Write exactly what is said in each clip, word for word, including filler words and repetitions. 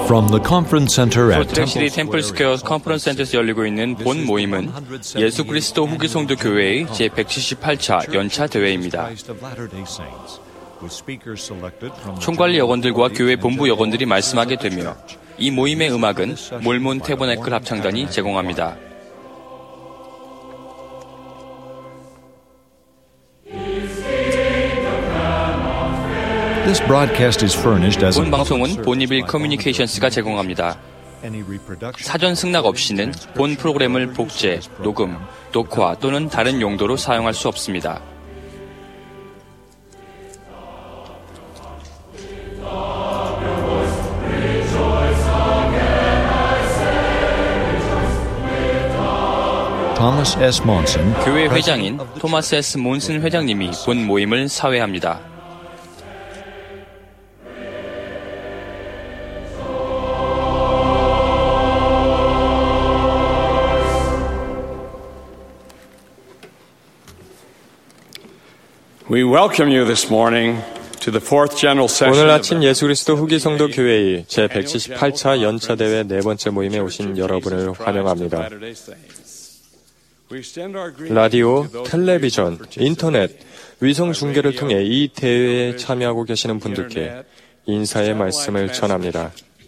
From the conference center at 솔트레이시티 템플 스퀘어 컨퍼런스 센터에서 열리고 있는 본 모임은 예수 그리스도 후기 성도 교회의 제백칠십팔 차 연차 대회입니다. 총관리 여건들과 교회 본부 여건들이 말씀하게 되며 이 모임의 음악은 몰몬 태버네클 합창단이 제공합니다. 본 방송은 보니빌 커뮤니케이션스가 제공합니다. 사전 승낙 없이는 본 프로그램을 복제, 녹음, 녹화 또는 다른 용도로 사용할 수 없습니다. 교회 회장인 토마스 에스 몬슨 회장님이 본 모임을 사회합니다. We welcome you this morning to the fourth general session. 오늘 아침 예수 그리스도 후기 성도 교회의 제백칠십팔 차 연차 대회 네 번째 모임에 오신 여러분을 환영합니다. 라디오, 텔레비전, 인터넷, 위성 중계를 통해 이 대회에 참여하고 계시는 분들께 인사의 말씀을 전합니다.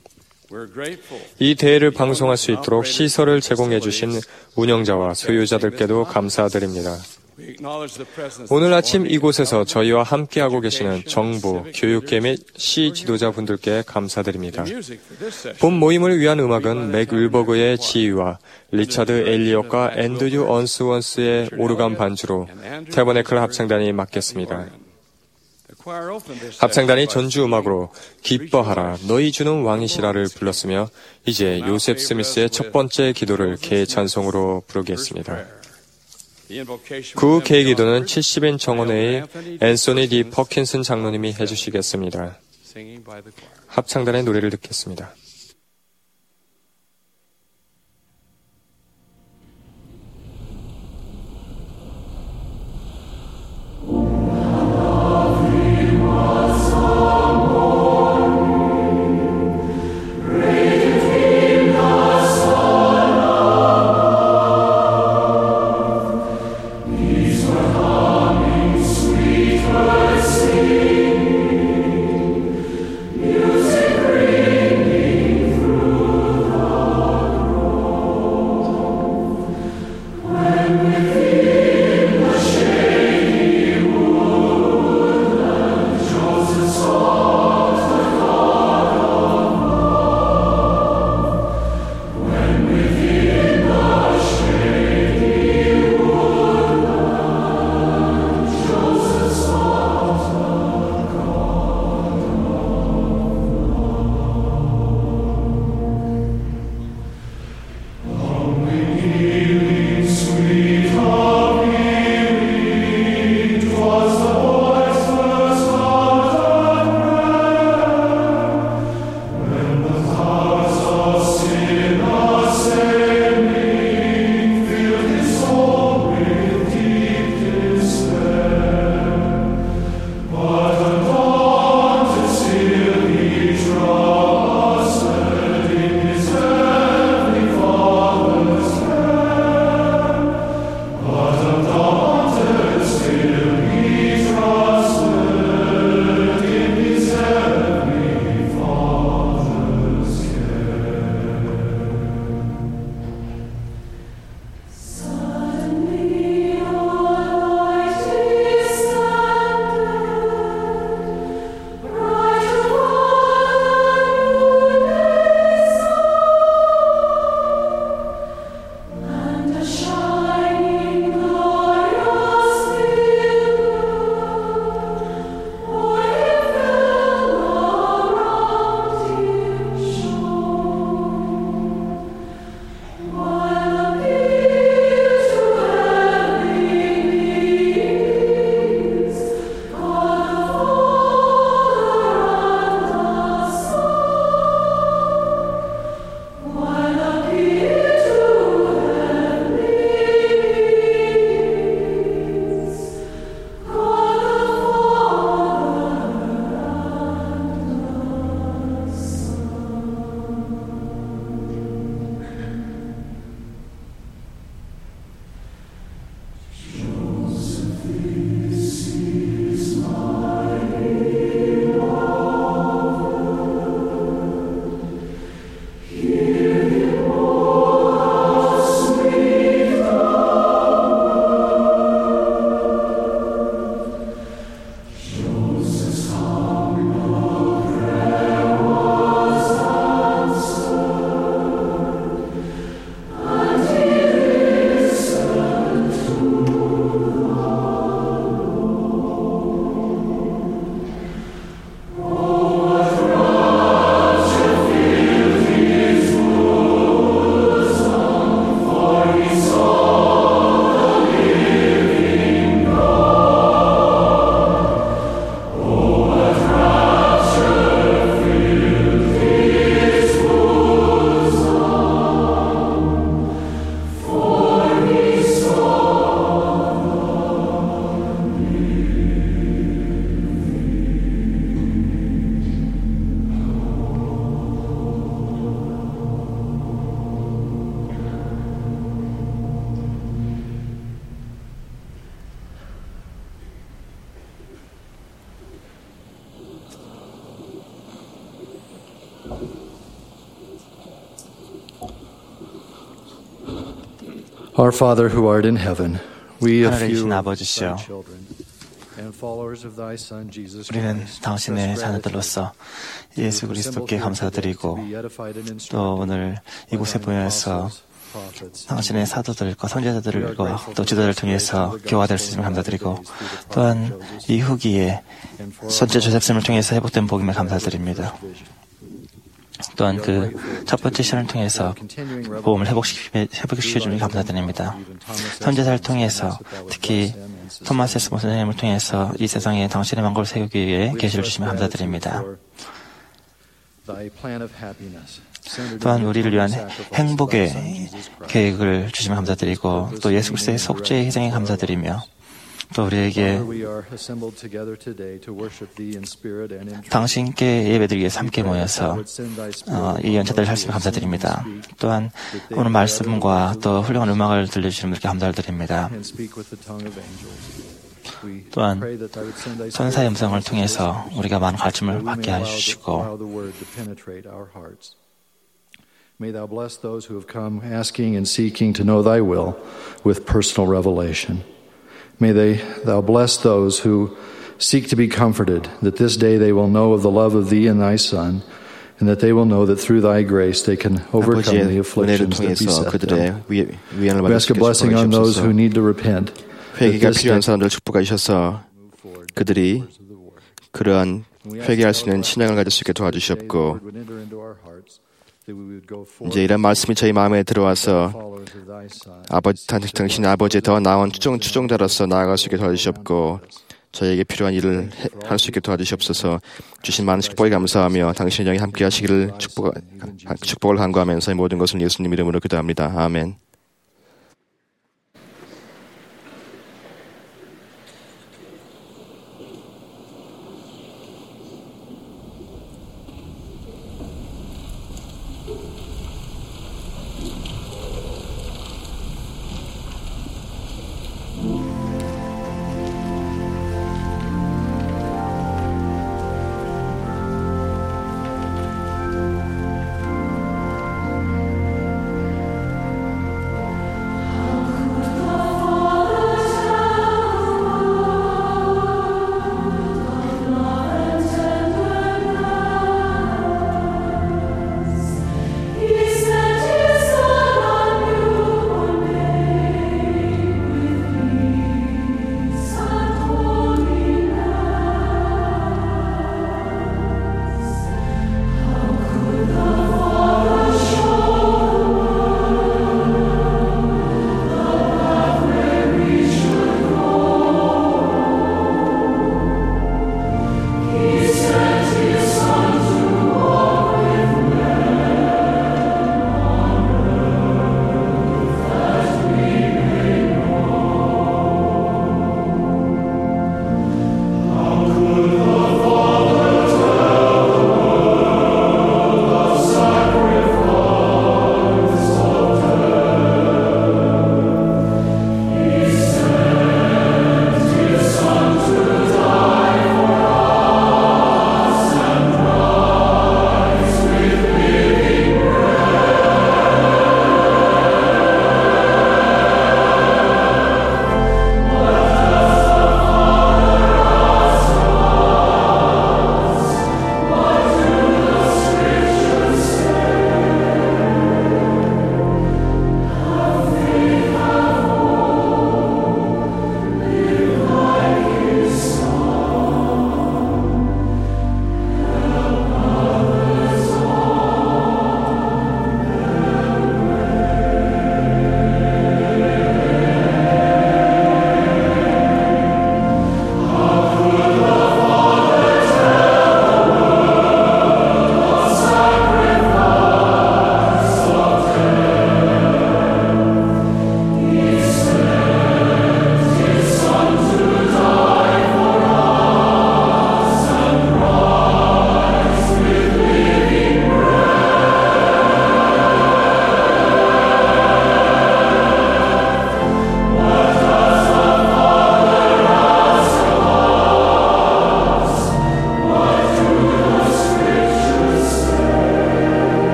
이 대회를 방송할 수 있도록 시설을 제공해 주신 운영자와 소유자들께도 감사드립니다. 오늘 아침 이곳에서 저희와 함께하고 계시는 정부, 교육계 및 시 지도자분들께 감사드립니다. 본 모임을 위한 음악은 맥 윌버그의 지휘와 리차드 엘리엇과 앤드류 언스원스의 오르간 반주로 태버네클 합창단이 맡겠습니다. 합창단이 전주 음악으로 기뻐하라 너희 주는 왕이시라를 불렀으며 이제 요셉 스미스의 첫 번째 기도를 개찬송으로 부르겠습니다. 그 개기도는 칠십 인 정원회의 앤소니 디 퍼킨슨 장로님이 해주시겠습니다. 합창단의 노래를 듣겠습니다. Music ringing Our Father who art in heaven, we a 하늘에 few 계신 of 아버지시여, thy children and followers of thy Son Jesus 우리는 Christ, 당신의 express 자녀들로서 gratitude 예수 for the 그리스도께 symbol 감사드리고 to be edified and instructed 또 오늘 이곳에 by thine 모여서 apostles, prophets, 당신의 사도들과 선지자들과 또 지도자를 통해서 교화될 수 있음을 감사드리고 또한 이 후기에 선제 조셉쌤을 통해서 회복된 복임을 감사드립니다. 또한 그 첫 번째 시간을 통해서 보험을 회복시켜 주니 감사드립니다. 선제사를 통해서 특히 토마스 에스모 선생님을 통해서 이 세상에 당신의 왕국을 세우기 위해 계시를 주시며 감사드립니다. 또한 우리를 위한 행복의 계획을 주시며 감사드리고 또 예수 그리스도의 속죄의 희생에 감사드리며 또 우리에게 당신께 예배드리기 위해서 함께 모여서 어, 이 연차들을 할 수 있음을 감사드립니다. 또한 오늘 말씀과 또 훌륭한 음악을 들려주시는 분들께 감사를 드립니다. 또한 천사의 음성을 통해서 우리가 많은 가르침을 받게 해주시고 May thou bless those who have come asking and seeking to know thy will with personal revelation. May they, thou bless those who seek to be comforted, that this day they will know of the love of thee and thy Son, and that they will know that through thy grace they can overcome the afflictions that beset them. We ask a blessing on those who need to repent. 회개가 필요한 사람들 축복하셔서 그들이 그러한 회개할 수 있는 신앙을 가질 수 있게 도와주시옵고 이제 이런 말씀이 저희 마음에 들어와서 아버지, 당신 아버지의 더 나은 추종, 추종자로서 나아갈 수 있게 도와주시옵고 저희에게 필요한 일을 할 수 있게 도와주시옵소서. 주신 많은 축복에 감사하며 당신의 영이 함께 하시기를 축복, 축복을 간구하면서 모든 것을 예수님 이름으로 기도합니다. 아멘.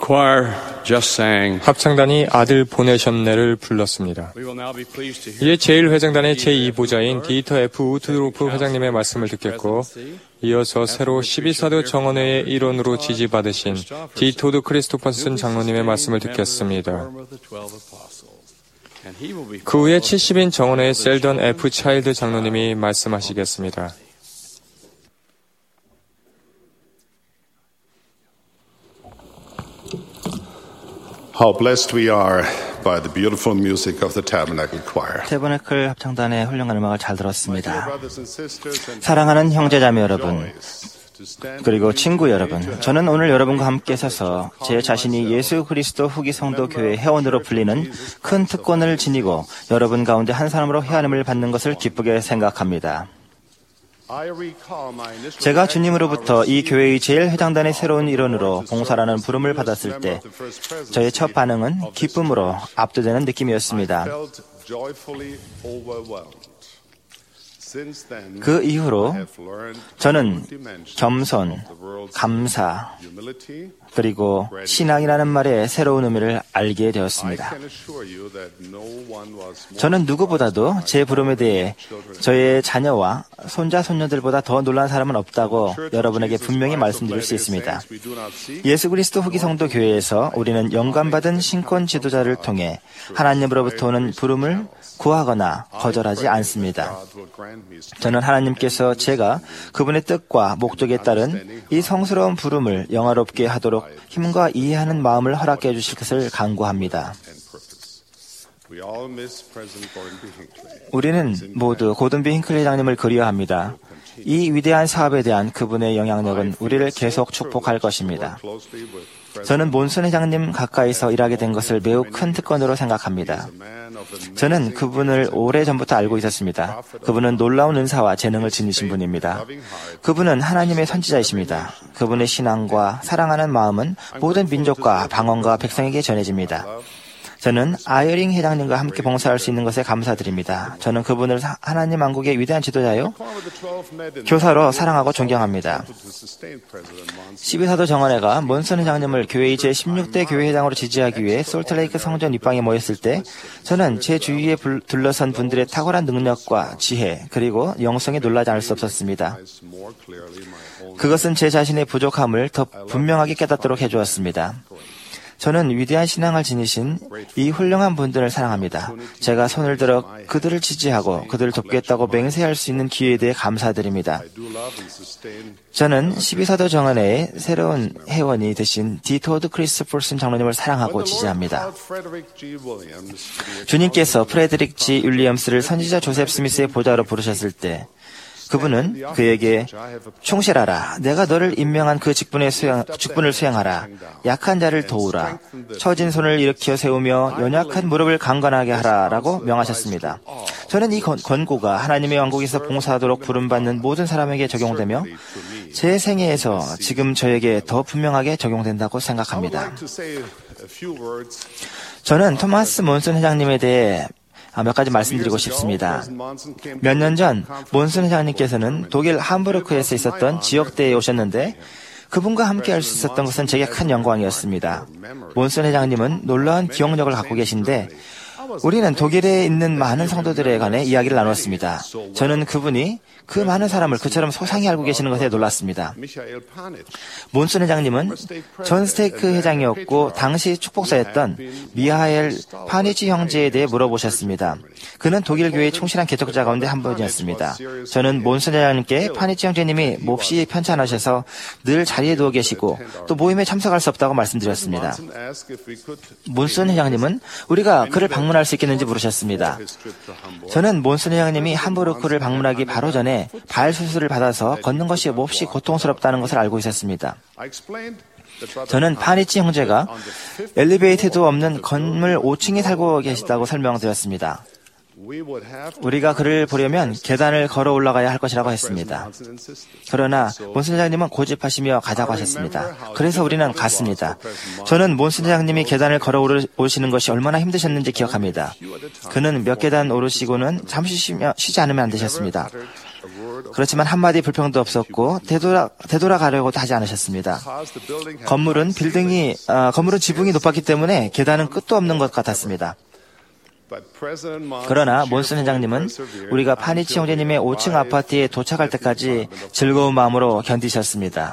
choir just sang. 합창단이 아들 보내셨네를 불렀습니다. 이제 제일 회장단의 제이 보자인 디터 F 우트로프 회장님의 말씀을 듣겠고, 이어서 새로 십이 사도 정원회의 일원으로 지지받으신 디토드 크리스토퍼슨 장로님의 말씀을 듣겠습니다. 그 후에 칠십 인 정원회의 셀던 F 차일드 장로님이 말씀하시겠습니다. How blessed we are by the beautiful music of the Tabernacle Choir. 태버나클 합창단의 훌륭한 음악을 잘 들었습니다. 사랑하는 형제자매 여러분, 그리고 친구 여러분, 저는 오늘 여러분과 함께 서서 제 자신이 예수 그리스도 후기 성도 교회 회원으로 불리는 큰 특권을 지니고 여러분 가운데 한 사람으로 회하림을 받는 것을 기쁘게 생각합니다. 제가 주님으로부터 이 교회의 제일 회장단의 새로운 일원으로 봉사라는 부름을 받았을 때 저의 첫 반응은 기쁨으로 압도되는 느낌이었습니다. 그 이후로 저는 겸손, 감사, 그리고 신앙이라는 말의 새로운 의미를 알게 되었습니다. 저는 누구보다도 제 부름에 대해 저의 자녀와 손자, 손녀들보다 더 놀란 사람은 없다고 여러분에게 분명히 말씀드릴 수 있습니다. 예수 그리스도 후기 성도 교회에서 우리는 영감받은 신권 지도자를 통해 하나님으로부터 오는 부름을 구하거나 거절하지 않습니다. 저는 하나님께서 제가 그분의 뜻과 목적에 따른 이 성스러운 부름을 영화롭게 하도록 힘과 이해하는 마음을 허락해 주실 것을 간구합니다. 우리는 모두 고든비 힌클리 회장님을 그리워합니다. 이 위대한 사업에 대한 그분의 영향력은 우리를 계속 축복할 것입니다. 저는 몬슨 회장님 가까이서 일하게 된 것을 매우 큰 특권으로 생각합니다. 저는 그분을 오래전부터 알고 있었습니다. 그분은 놀라운 은사와 재능을 지니신 분입니다. 그분은 하나님의 선지자이십니다. 그분의 신앙과 사랑하는 마음은 모든 민족과 방언과 백성에게 전해집니다. 저는 아이어링 회장님과 함께 봉사할 수 있는 것에 감사드립니다. 저는 그분을 하나님 왕국의 위대한 지도자요, 교사로 사랑하고 존경합니다. 십이 사도 정원회가 몬슨 회장님을 교회의 제십육 대 교회 회장으로 지지하기 위해 솔트레이크 성전 입방에 모였을 때 저는 제 주위에 둘러선 분들의 탁월한 능력과 지혜, 그리고 영성에 놀라지 않을 수 없었습니다. 그것은 제 자신의 부족함을 더 분명하게 깨닫도록 해주었습니다. 저는 위대한 신앙을 지니신 이 훌륭한 분들을 사랑합니다. 제가 손을 들어 그들을 지지하고 그들을 돕겠다고 맹세할 수 있는 기회에 대해 감사드립니다. 저는 십이 사도 정원회의 새로운 회원이 되신 디토드 크리스토퍼슨 장로님을 사랑하고 지지합니다. 주님께서 프레드릭 G. 윌리엄스를 선지자 조셉 스미스의 보좌로 부르셨을 때 그분은 그에게 충실하라. 내가 너를 임명한 그 직분에 수행, 직분을 수행하라. 약한 자를 도우라. 처진 손을 일으켜 세우며 연약한 무릎을 강건하게 하라. 라고 명하셨습니다. 저는 이 권고가 하나님의 왕국에서 봉사하도록 부름받는 모든 사람에게 적용되며 제 생애에서 지금 저에게 더 분명하게 적용된다고 생각합니다. 저는 토마스 몬슨 회장님에 대해 몇 가지 말씀드리고 싶습니다. 몇 년 전 몬슨 회장님께서는 독일 함부르크에서 있었던 지역대회에 오셨는데 그분과 함께 할 수 있었던 것은 제게 큰 영광이었습니다. 몬슨 회장님은 놀라운 기억력을 갖고 계신데 우리는 독일에 있는 많은 성도들에 관해 이야기를 나눴습니다. 저는 그분이 그 많은 사람을 그처럼 소상히 알고 계시는 것에 놀랐습니다. 몬슨 회장님은 전 스테이크 회장이었고 당시 축복사였던 미하엘 파니치 형제에 대해 물어보셨습니다. 그는 독일 교회의 충실한 개척자 가운데 한 분이었습니다. 저는 몬슨 회장님께 파니치 형제님이 몹시 편찮으셔서 늘 자리에 누워 계시고 또 모임에 참석할 수 없다고 말씀드렸습니다. 몬슨 회장님은 우리가 그를 방문할 수 있겠는지 물으셨습니다. 저는 몬슨 회장님이 함부르크를 방문하기 바로 전에 발 수술을 받아서 걷는 것이 몹시 고통스럽다는 것을 알고 있었습니다. 저는 파니치 형제가 엘리베이터도 없는 건물 오 층에 살고 계시다고 설명드렸습니다. 우리가 그를 보려면 계단을 걸어 올라가야 할 것이라고 했습니다. 그러나 몬슨 회장님은 고집하시며 가자고 하셨습니다. 그래서 우리는 갔습니다. 저는 몬슨 회장님이 계단을 걸어 오르시는 것이 얼마나 힘드셨는지 기억합니다. 그는 몇 계단 오르시고는 잠시 쉬며, 쉬지 않으면 안 되셨습니다. 그렇지만 한마디 불평도 없었고 되돌아, 되돌아가려고도 하지 않으셨습니다. 건물은 빌딩이, 아, 건물은 지붕이 높았기 때문에 계단은 끝도 없는 것 같았습니다. 그러나 몬슨 회장님은 우리가 파니치 형제님의 오 층 아파트에 도착할 때까지 즐거운 마음으로 견디셨습니다.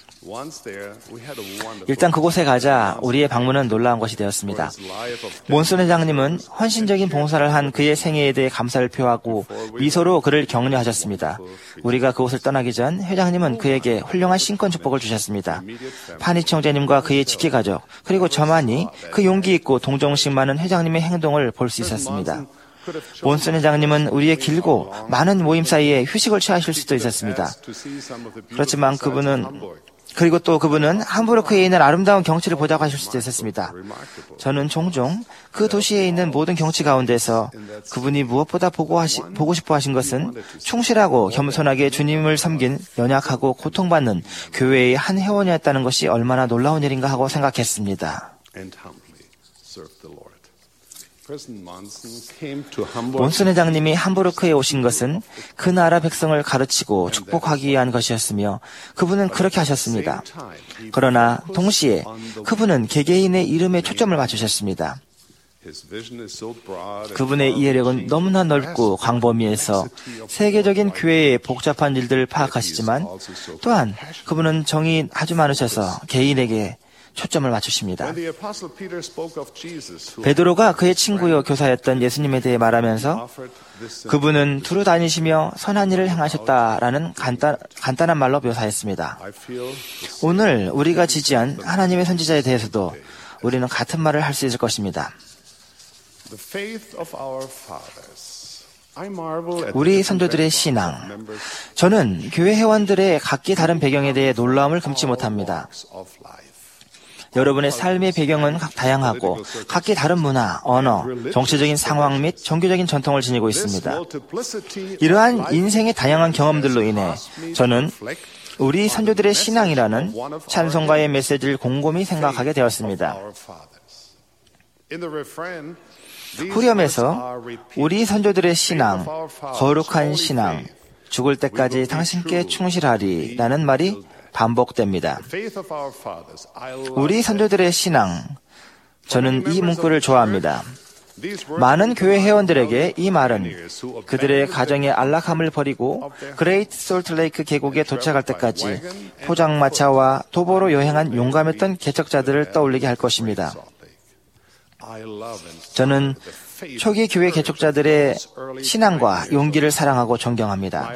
일단 그곳에 가자 우리의 방문은 놀라운 것이 되었습니다. 몬슨 회장님은 헌신적인 봉사를 한 그의 생애에 대해 감사를 표하고 미소로 그를 격려하셨습니다. 우리가 그곳을 떠나기 전 회장님은 그에게 훌륭한 신권 축복을 주셨습니다. 파니치 형제님과 그의 직계 가족 그리고 저만이 그 용기 있고 동정심 많은 회장님의 행동을 볼 수 있었습니다. 몬슨 회장님은 우리의 길고 많은 모임 사이에 휴식을 취하실 수도 있었습니다. 그렇지만 그분은 그리고 또 그분은 함부르크에 있는 아름다운 경치를 보자고 하실 수도 있었습니다. 저는 종종 그 도시에 있는 모든 경치 가운데서 그분이 무엇보다 보고, 하시, 보고 싶어 하신 것은 충실하고 겸손하게 주님을 섬긴 연약하고 고통받는 교회의 한 회원이었다는 것이 얼마나 놀라운 일인가 하고 생각했습니다. 몬슨 회장님이 함부르크에 오신 것은 그 나라 백성을 가르치고 축복하기 위한 것이었으며 그분은 그렇게 하셨습니다. 그러나 동시에 그분은 개개인의 이름에 초점을 맞추셨습니다. 그분의 이해력은 너무나 넓고 광범위해서 세계적인 교회의 복잡한 일들을 파악하시지만 또한 그분은 정이 아주 많으셔서 개인에게 초점을 맞추십니다. 베드로가 그의 친구요 교사였던 예수님에 대해 말하면서 그분은 두루 다니시며 선한 일을 행하셨다라는 간단, 간단한 말로 묘사했습니다. 오늘 우리가 지지한 하나님의 선지자에 대해서도 우리는 같은 말을 할 수 있을 것입니다. 우리 선조들의 신앙. 저는 교회 회원들의 각기 다른 배경에 대해 놀라움을 금치 못합니다. 여러분의 삶의 배경은 다양하고 각기 다른 문화, 언어, 정치적인 상황 및 종교적인 전통을 지니고 있습니다. 이러한 인생의 다양한 경험들로 인해 저는 우리 선조들의 신앙이라는 찬송가의 메시지를 곰곰이 생각하게 되었습니다. 후렴에서 우리 선조들의 신앙, 거룩한 신앙, 죽을 때까지 당신께 충실하리 라는 말이 반복됩니다. 우리 선조들의 신앙, 저는 이 문구를 좋아합니다. 많은 교회 회원들에게 이 말은 그들의 가정의 안락함을 버리고 그레이트 솔트레이크 계곡에 도착할 때까지 포장마차와 도보로 여행한 용감했던 개척자들을 떠올리게 할 것입니다. 저는 초기 교회 개척자들의 신앙과 용기를 사랑하고 존경합니다.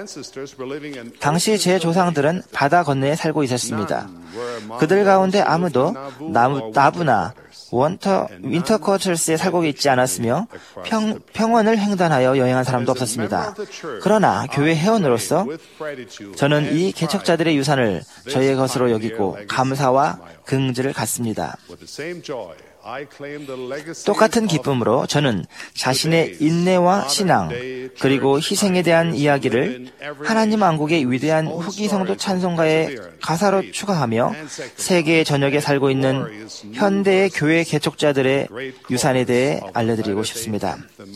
당시 제 조상들은 바다 건너에 살고 있었습니다. 그들 가운데 아무도 나무, 나부나 원터, 윈터 쿼터스에 살고 있지 않았으며 평, 평원을 횡단하여 여행한 사람도 없었습니다. 그러나 교회 회원으로서 저는 이 개척자들의 유산을 저의 것으로 여기고 감사와 긍지를 갖습니다. 똑같은 기쁨으로 저는 자신의 인내와 신앙 그리고 희생에 대한 이야기를 하나님 왕국의 위대한 후기 성도 찬송가의 가사로 추가하며 세계 전역에 살고 있는 현대의 교회 개척자들의 유산에 대해 알려드리고 싶습니다.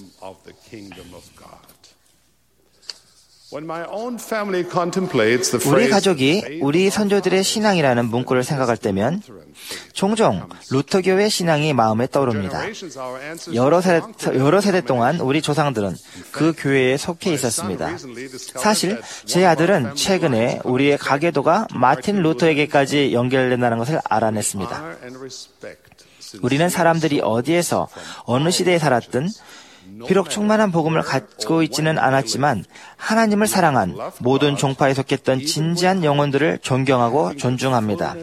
우리 가족이 우리 선조들의 신앙이라는 문구를 생각할 때면 종종 루터교의 신앙이 마음에 떠오릅니다. 여러 세대, 여러 세대 동안 우리 조상들은 그 교회에 속해 있었습니다. 사실 제 아들은 최근에 우리의 가계도가 마틴 루터에게까지 연결된다는 것을 알아냈습니다. 우리는 사람들이 어디에서 어느 시대에 살았든 비록 충만한 복음을 갖고 있지는 않았지만 하나님을 사랑한 모든 종파에 속했던 진지한 영혼들을 존경하고 존중합니다.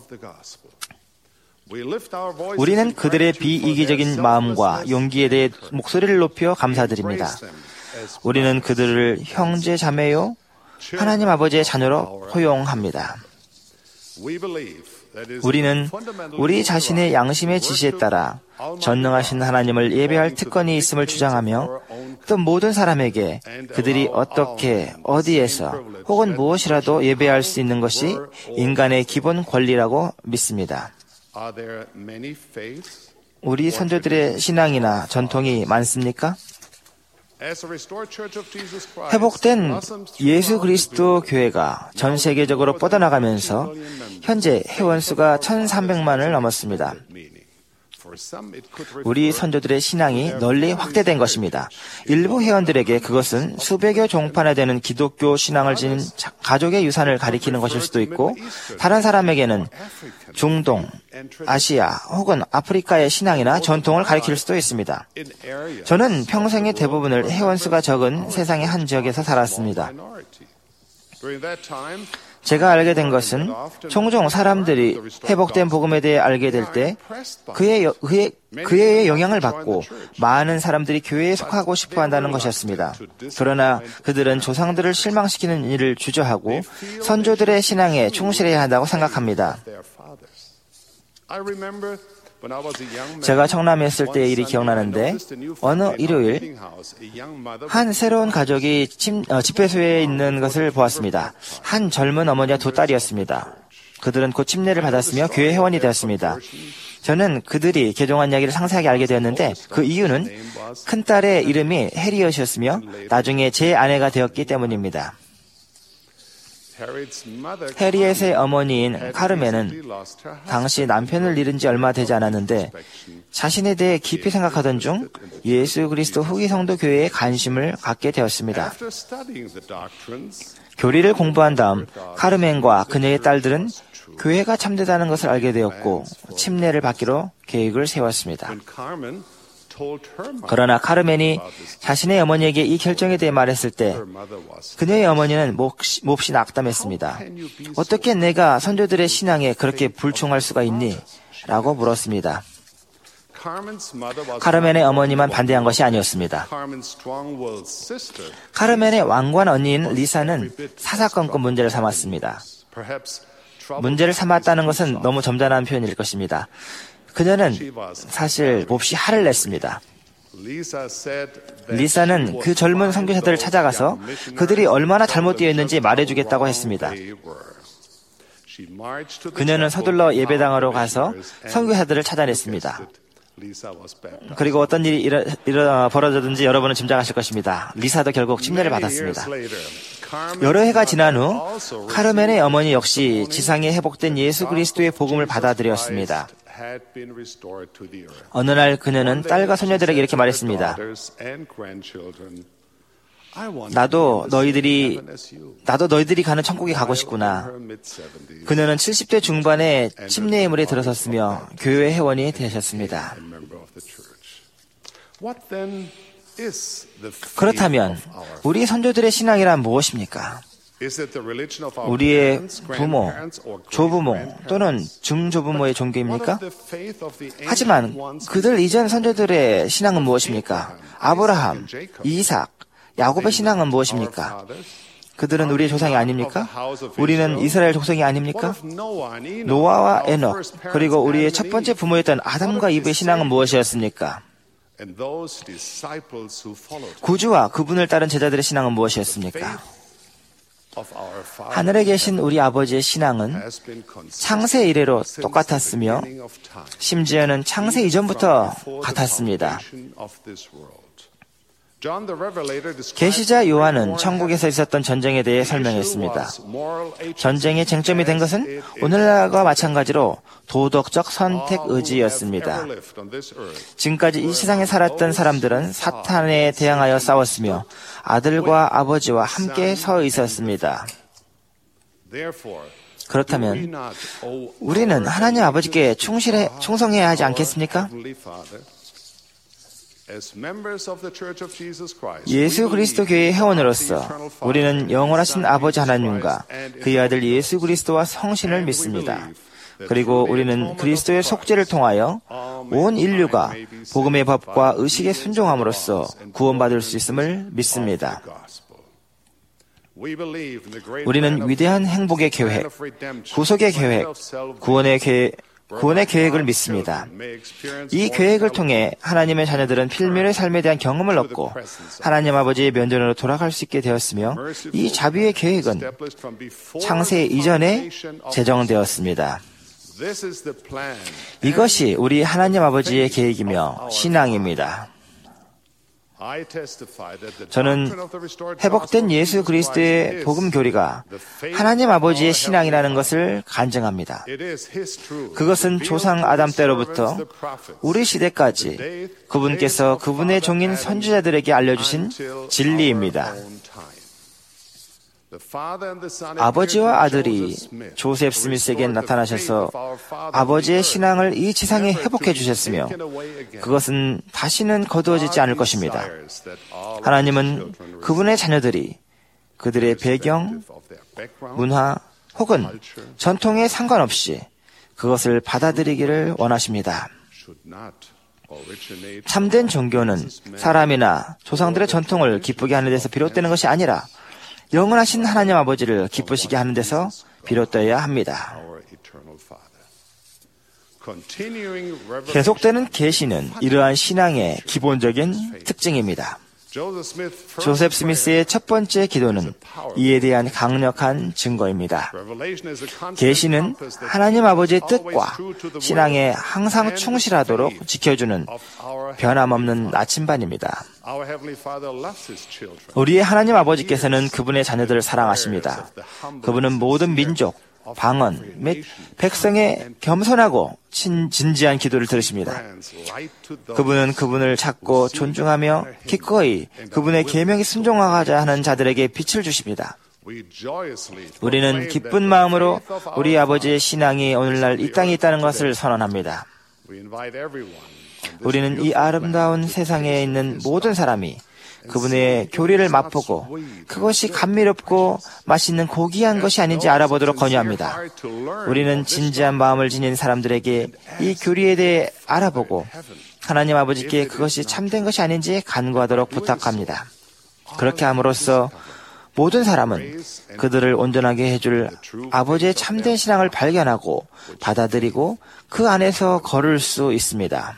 우리는 그들의 비이기적인 마음과 용기에 대해 목소리를 높여 감사드립니다. 우리는 그들을 형제 자매요 하나님 아버지의 자녀로 호용합니다. 우리는 우리 자신의 양심의 지시에 따라 전능하신 하나님을 예배할 특권이 있음을 주장하며 또 모든 사람에게 그들이 어떻게 어디에서 혹은 무엇이라도 예배할 수 있는 것이 인간의 기본 권리라고 믿습니다. 우리 선조들의 신앙이나 전통이 많습니까? 회복된 예수 그리스도 교회가 전 세계적으로 뻗어나가면서 현재 회원수가 천삼백만을 넘었습니다. 우리 선조들의 신앙이 널리 확대된 것입니다. 일부 회원들에게 그것은 수백여 종파나 되는 기독교 신앙을 지닌 가족의 유산을 가리키는 것일 수도 있고, 다른 사람에게는 중동, 아시아 혹은 아프리카의 신앙이나 전통을 가리킬 수도 있습니다. 저는 평생의 대부분을 회원수가 적은 세상의 한 지역에서 살았습니다. 제가 알게 된 것은 종종 사람들이 회복된 복음에 대해 알게 될 때 그의, 그의, 그의 영향을 받고 많은 사람들이 교회에 속하고 싶어 한다는 것이었습니다. 그러나 그들은 조상들을 실망시키는 일을 주저하고 선조들의 신앙에 충실해야 한다고 생각합니다. 제가 청남에 있을 때의 일이 기억나는데, 어느 일요일 한 새로운 가족이 침, 어, 집회소에 있는 것을 보았습니다. 한 젊은 어머니와 두 딸이었습니다. 그들은 곧 침례를 받았으며 교회 회원이 되었습니다. 저는 그들이 개종한 이야기를 상세하게 알게 되었는데, 그 이유는 큰딸의 이름이 해리엇이었으며 나중에 제 아내가 되었기 때문입니다. 해리엇의 어머니인 카르멘은 당시 남편을 잃은 지 얼마 되지 않았는데 자신에 대해 깊이 생각하던 중 예수 그리스도 후기 성도 교회에 관심을 갖게 되었습니다. 교리를 공부한 다음 카르멘과 그녀의 딸들은 교회가 참되다는 것을 알게 되었고 침례를 받기로 계획을 세웠습니다. 그러나 카르멘이 자신의 어머니에게 이 결정에 대해 말했을 때 그녀의 어머니는 몹시, 몹시 낙담했습니다. 어떻게 내가 선조들의 신앙에 그렇게 불충할 수가 있니? 라고 물었습니다. 카르멘의 어머니만 반대한 것이 아니었습니다. 카르멘의 완고한 언니인 리사는 사사건건 문제를 삼았습니다. 문제를 삼았다는 것은 너무 점잖은 표현일 것입니다. 그녀는 사실 몹시 화를 냈습니다. 리사는 그 젊은 선교사들을 찾아가서 그들이 얼마나 잘못되어 있는지 말해주겠다고 했습니다. 그녀는 서둘러 예배당으로 가서 선교사들을 찾아냈습니다. 그리고 어떤 일이 일어, 일어, 벌어졌는지 여러분은 짐작하실 것입니다. 리사도 결국 침례를 받았습니다. 여러 해가 지난 후 카르멘의 어머니 역시 지상에 회복된 예수 그리스도의 복음을 받아들였습니다. 어느 날 그녀는 딸과 소녀들에게 이렇게 말했습니다. 나도 너희들이 나도 너희들이 가는 천국에 가고 싶구나. 그녀는 칠십 대 중반에 침례의 물에 들어섰으며 교회 회원이 되셨습니다. 그렇다면 우리 선조들의 신앙이란 무엇입니까? 우리의 부모, 조부모 또는 중조부모의 종교입니까? 하지만 그들 이전 선조들의 신앙은 무엇입니까? 아브라함, 이삭, 야곱의 신앙은 무엇입니까? 그들은 우리의 조상이 아닙니까? 우리는 이스라엘 족속이 아닙니까? 노아와 에녹, 그리고 우리의 첫 번째 부모였던 아담과 이브의 신앙은 무엇이었습니까? 구주와 그분을 따른 제자들의 신앙은 무엇이었습니까? 하늘에 계신 우리 아버지의 신앙은 창세 이래로 똑같았으며 심지어는 창세 이전부터 같았습니다. 계시자 요한은 천국에서 있었던 전쟁에 대해 설명했습니다. 전쟁의 쟁점이 된 것은 오늘날과 마찬가지로 도덕적 선택 의지였습니다. 지금까지 이 세상에 살았던 사람들은 사탄에 대항하여 싸웠으며 아들과 아버지와 함께 서 있었습니다. 그렇다면 우리는 하나님 아버지께 충실해, 충성해야 하지 않겠습니까? 예수 그리스도 교회의 회원으로서 우리는 영원하신 아버지 하나님과 그의 아들 예수 그리스도와 성신을 믿습니다. 그리고 우리는 그리스도의 속죄를 통하여 온 인류가 복음의 법과 의식에 순종함으로써 구원받을 수 있음을 믿습니다. 우리는 위대한 행복의 계획, 구속의 계획, 구원의 계획, 구원의 계획을 믿습니다. 이 계획을 통해 하나님의 자녀들은 필면의 삶에 대한 경험을 얻고 하나님 아버지의 면전으로 돌아갈 수 있게 되었으며 이 자비의 계획은 창세 이전에 제정되었습니다. 이것이 우리 하나님 아버지의 계획이며 신앙입니다. 저는 회복된 예수 그리스도의 복음 교리가 하나님 아버지의 신앙이라는 것을 간증합니다. 그것은 조상 아담 때로부터 우리 시대까지 그분께서 그분의 종인 선지자들에게 알려주신 진리입니다. 아버지와 아들이 조셉 스미스에게 나타나셔서 아버지의 신앙을 이 지상에 회복해 주셨으며 그것은 다시는 거두어지지 않을 것입니다. 하나님은 그분의 자녀들이 그들의 배경, 문화 혹은 전통에 상관없이 그것을 받아들이기를 원하십니다. 참된 종교는 사람이나 조상들의 전통을 기쁘게 하는 데서 비롯되는 것이 아니라 영원하신 하나님 아버지를 기쁘시게 하는 데서 비롯되어야 합니다. 계속되는 계시는 이러한 신앙의 기본적인 특징입니다. 조셉 스미스의 첫 번째 기도는 이에 대한 강력한 증거입니다. 계시는 하나님 아버지의 뜻과 신앙에 항상 충실하도록 지켜주는 변함없는 나침반입니다. 우리의 하나님 아버지께서는 그분의 자녀들을 사랑하십니다. 그분은 모든 민족, 방언 및 백성의 겸손하고 친, 진지한 기도를 들으십니다. 그분은 그분을 찾고 존중하며 기꺼이 그분의 계명에 순종하고자 하는 자들에게 빛을 주십니다. 우리는 기쁜 마음으로 우리 아버지의 신앙이 오늘날 이 땅에 있다는 것을 선언합니다. 우리는 이 아름다운 세상에 있는 모든 사람이 그분의 교리를 맛보고 그것이 감미롭고 맛있는 고귀한 것이 아닌지 알아보도록 권유합니다. 우리는 진지한 마음을 지닌 사람들에게 이 교리에 대해 알아보고 하나님 아버지께 그것이 참된 것이 아닌지 간구하도록 부탁합니다. 그렇게 함으로써 모든 사람은 그들을 온전하게 해줄 아버지의 참된 신앙을 발견하고 받아들이고 그 안에서 걸을 수 있습니다.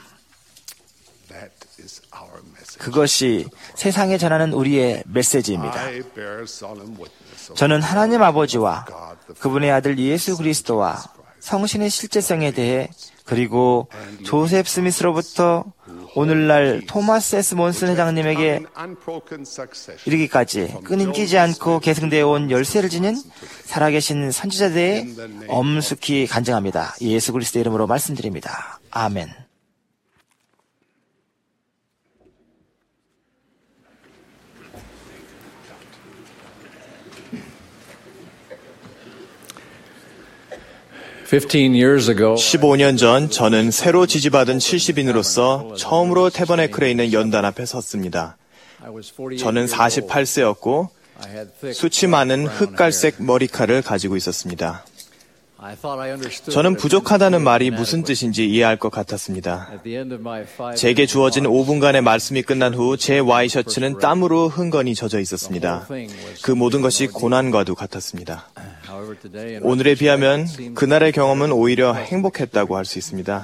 그것이 세상에 전하는 우리의 메시지입니다. 저는 하나님 아버지와 그분의 아들 예수 그리스도와 성신의 실제성에 대해 그리고 조셉 스미스로부터 오늘날 토마스 에스 몬슨 회장님에게 이르기까지 끊이지 않고 계승되어 온 열쇠를 지닌 살아계신 선지자들에 엄숙히 간증합니다. 예수 그리스도의 이름으로 말씀드립니다. 아멘. 십오 년 전 저는 새로 지지받은 칠십인으로서 처음으로 태버네클에 있는 연단 앞에 섰습니다. 저는 마흔여덟 세였고 수치 많은 흑갈색 머리칼을 가지고 있었습니다. 저는 부족하다는 말이 무슨 뜻인지 이해할 것 같았습니다. 제게 주어진 오 분간의 말씀이 끝난 후 제 와이셔츠는 땀으로 흥건히 젖어 있었습니다. 그 모든 것이 고난과도 같았습니다. 오늘에 비하면 그날의 경험은 오히려 행복했다고 할 수 있습니다.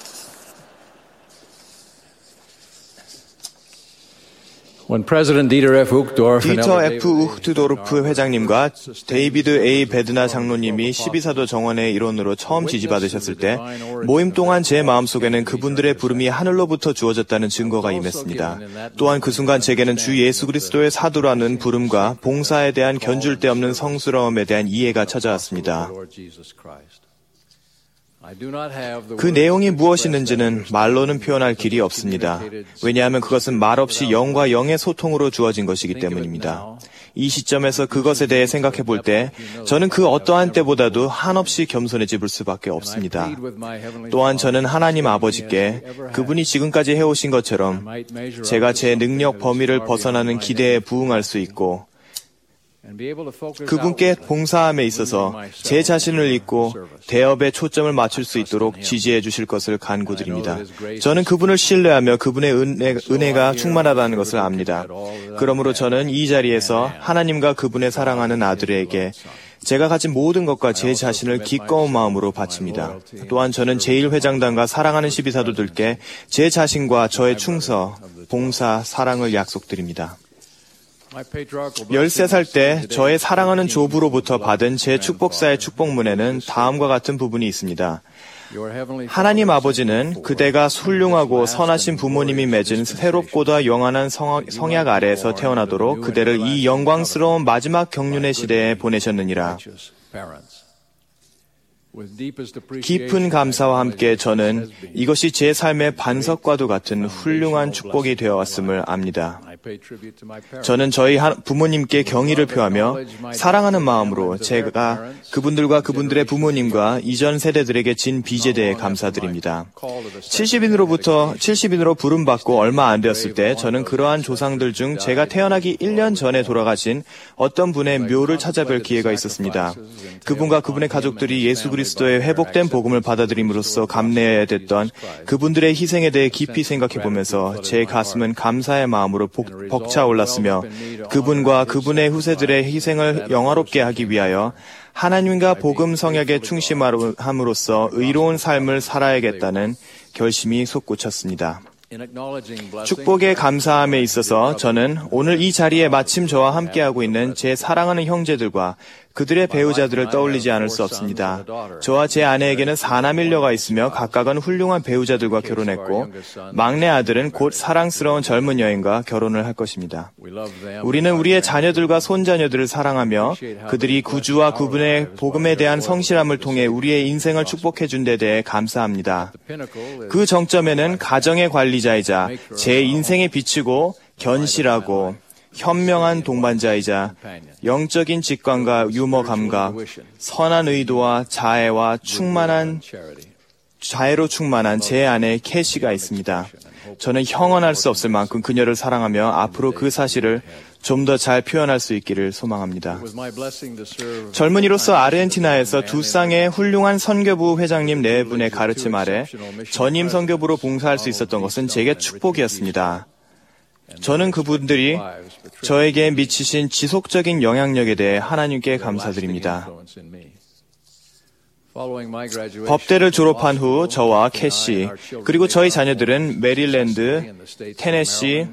디터 에프 우흐트도르프 회장님과 데이비드 에이 베드나 장로님이 십이사도 정원의 일원으로 처음 지지받으셨을 때 모임 동안 제 마음속에는 그분들의 부름이 하늘로부터 주어졌다는 증거가 임했습니다. 또한 그 순간 제게는 주 예수 그리스도의 사도라는 부름과 봉사에 대한 견줄 데 없는 성스러움에 대한 이해가 찾아왔습니다. 그 내용이 무엇이는지는 말로는 표현할 길이 없습니다. 왜냐하면 그것은 말없이 영과 영의 소통으로 주어진 것이기 때문입니다. 이 시점에서 그것에 대해 생각해 볼 때 저는 그 어떠한 때보다도 한없이 겸손해질 수밖에 없습니다. 또한 저는 하나님 아버지께 그분이 지금까지 해오신 것처럼 제가 제 능력 범위를 벗어나는 기대에 부응할 수 있고 그분께 봉사함에 있어서 제 자신을 잊고 대업에 초점을 맞출 수 있도록 지지해 주실 것을 간구드립니다. 저는 그분을 신뢰하며 그분의 은혜, 은혜가 충만하다는 것을 압니다. 그러므로 저는 이 자리에서 하나님과 그분의 사랑하는 아들에게 제가 가진 모든 것과 제 자신을 기꺼운 마음으로 바칩니다. 또한 저는 제일 회장단과 사랑하는 십이사도들께 제 자신과 저의 충서, 봉사, 사랑을 약속드립니다. 열세 살 때 저의 사랑하는 조부로부터 받은 제 축복사의 축복문에는 다음과 같은 부분이 있습니다. 하나님 아버지는 그대가 훌륭하고 선하신 부모님이 맺은 새롭고도 영원한 성약 아래에서 태어나도록 그대를 이 영광스러운 마지막 경륜의 시대에 보내셨느니라. 깊은 감사와 함께 저는 이것이 제 삶의 반석과도 같은 훌륭한 축복이 되어왔음을 압니다. 저는 저희 부모님께 경의를 표하며 사랑하는 마음으로 제가 그분들과 그분들의 부모님과 이전 세대들에게 진 빚에 대해 감사드립니다. 칠십인으로부터 칠십인으로 부름받고 얼마 안 되었을 때 저는 그러한 조상들 중 제가 태어나기 일 년 전에 돌아가신 어떤 분의 묘를 찾아뵐 기회가 있었습니다. 그분과 그분의 가족들이 예수 그리스도의 회복된 복음을 받아들임으로써 감내해야 됐던 그분들의 희생에 대해 깊이 생각해보면서 제 가슴은 감사의 마음으로 복 벅차올랐으며 그분과 그분의 후세들의 희생을 영화롭게 하기 위하여 하나님과 복음 성역에 충실함으로써 의로운 삶을 살아야겠다는 결심이 솟구쳤습니다. 축복의 감사함에 있어서 저는 오늘 이 자리에 마침 저와 함께하고 있는 제 사랑하는 형제들과 그들의 배우자들을 떠올리지 않을 수 없습니다. 저와 제 아내에게는 사남일녀가 있으며 각각은 훌륭한 배우자들과 결혼했고 막내 아들은 곧 사랑스러운 젊은 여인과 결혼을 할 것입니다. 우리는 우리의 자녀들과 손자녀들을 사랑하며 그들이 구주와 그분의 복음에 대한 성실함을 통해 우리의 인생을 축복해 준 데 대해 감사합니다. 그 정점에는 가정의 관리자이자 제 인생에 비치고 견실하고 현명한 동반자이자 영적인 직관과 유머 감각, 선한 의도와 자애와 충만한 자애로 충만한 제 아내 캐시가 있습니다. 저는 형언할 수 없을 만큼 그녀를 사랑하며 앞으로 그 사실을 좀 더 잘 표현할 수 있기를 소망합니다. 젊은이로서 아르헨티나에서 두 쌍의 훌륭한 선교부 회장님 네 분의 가르침 아래 전임 선교부로 봉사할 수 있었던 것은 제게 축복이었습니다. 저는 그분들이 저에게 미치신 지속적인 영향력에 대해 하나님께 감사드립니다. 법대를 졸업한 후 저와 캐시, 그리고 저희 자녀들은 메릴랜드, 테네시,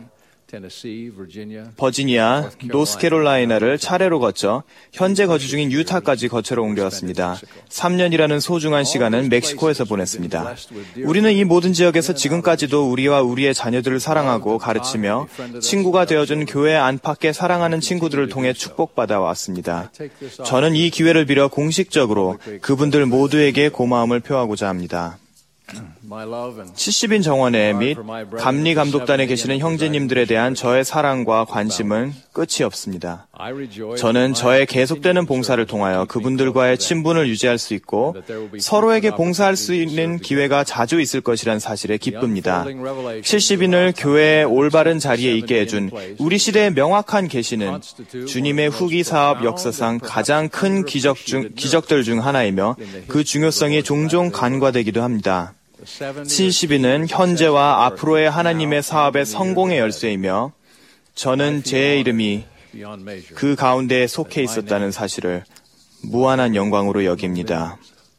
버지니아, 노스캐롤라이나를 차례로 거쳐 현재 거주 중인 유타까지 거쳐로 옮겨왔습니다. 삼 년이라는 소중한 시간은 멕시코에서 보냈습니다. 우리는 이 모든 지역에서 지금까지도 우리와 우리의 자녀들을 사랑하고 가르치며 친구가 되어준 교회 안팎의 사랑하는 친구들을 통해 축복받아 왔습니다. 저는 이 기회를 빌어 공식적으로 그분들 모두에게 고마움을 표하고자 합니다. 칠십인 정원회 및 감리 감독단에 계시는 형제님들에 대한 저의 사랑과 관심은 끝이 없습니다. 저는 저의 계속되는 봉사를 통하여 그분들과의 친분을 유지할 수 있고 서로에게 봉사할 수 있는 기회가 자주 있을 것이란 사실에 기쁩니다. 칠십인을 교회의 올바른 자리에 있게 해준 우리 시대의 명확한 계시는 주님의 후기 사업 역사상 가장 큰 기적 중, 기적들 중 하나이며 그 중요성이 종종 간과되기도 합니다. 칠십인은 현재와 앞으로의 하나님의 사업의 성공의 열쇠이며 저는 제 이름이 그 가운데에 속해 있었다는 사실을 무한한 영광으로 여깁니다.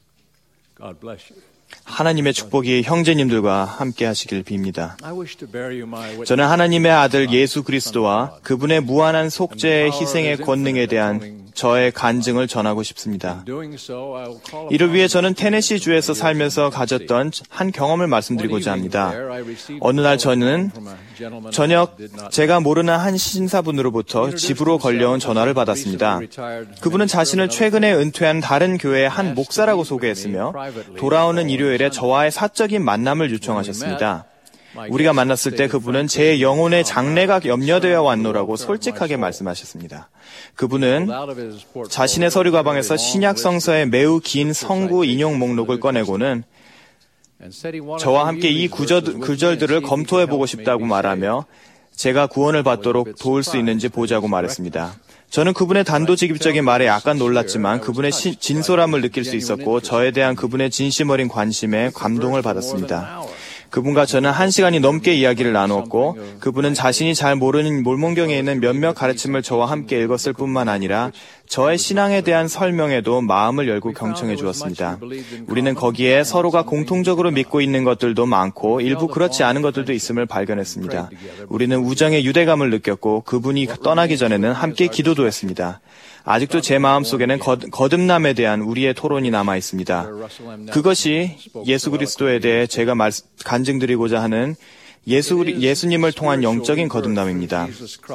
하나님의 축복이 형제님들과 함께 하시길 빕니다. 저는 하나님의 아들 예수 그리스도와 그분의 무한한 속죄의 희생의 권능에 대한 저의 간증을 전하고 싶습니다. 이를 위해 저는 테네시 주에서 살면서 가졌던 한 경험을 말씀드리고자 합니다. 어느 날 저는 저녁 제가 모르는 한 신사분으로부터 집으로 걸려온 전화를 받았습니다. 그분은 자신을 최근에 은퇴한 다른 교회의 한 목사라고 소개했으며 돌아오는 일요일에 저와의 사적인 만남을 요청하셨습니다. 우리가 만났을 때 그분은 제 영혼의 장래가 염려되어 왔노라고 솔직하게 말씀하셨습니다. 그분은 자신의 서류 가방에서 신약 성서의 매우 긴 성구 인용 목록을 꺼내고는 저와 함께 이 구절, 구절들을 검토해보고 싶다고 말하며 제가 구원을 받도록 도울 수 있는지 보자고 말했습니다. 저는 그분의 단도직입적인 말에 약간 놀랐지만 그분의 시, 진솔함을 느낄 수 있었고 저에 대한 그분의 진심 어린 관심에 감동을 받았습니다. 그분과 저는 한 시간이 넘게 이야기를 나누었고 그분은 자신이 잘 모르는 몰몬경에 있는 몇몇 가르침을 저와 함께 읽었을 뿐만 아니라 저의 신앙에 대한 설명에도 마음을 열고 경청해 주었습니다. 우리는 거기에 서로가 공통적으로 믿고 있는 것들도 많고 일부 그렇지 않은 것들도 있음을 발견했습니다. 우리는 우정의 유대감을 느꼈고 그분이 떠나기 전에는 함께 기도도 했습니다. 아직도 제 마음속에는 거듭남에 대한 우리의 토론이 남아 있습니다. 그것이 예수 그리스도에 대해 제가 말, 간증드리고자 하는 예수, 예수님을 통한 영적인 거듭남입니다.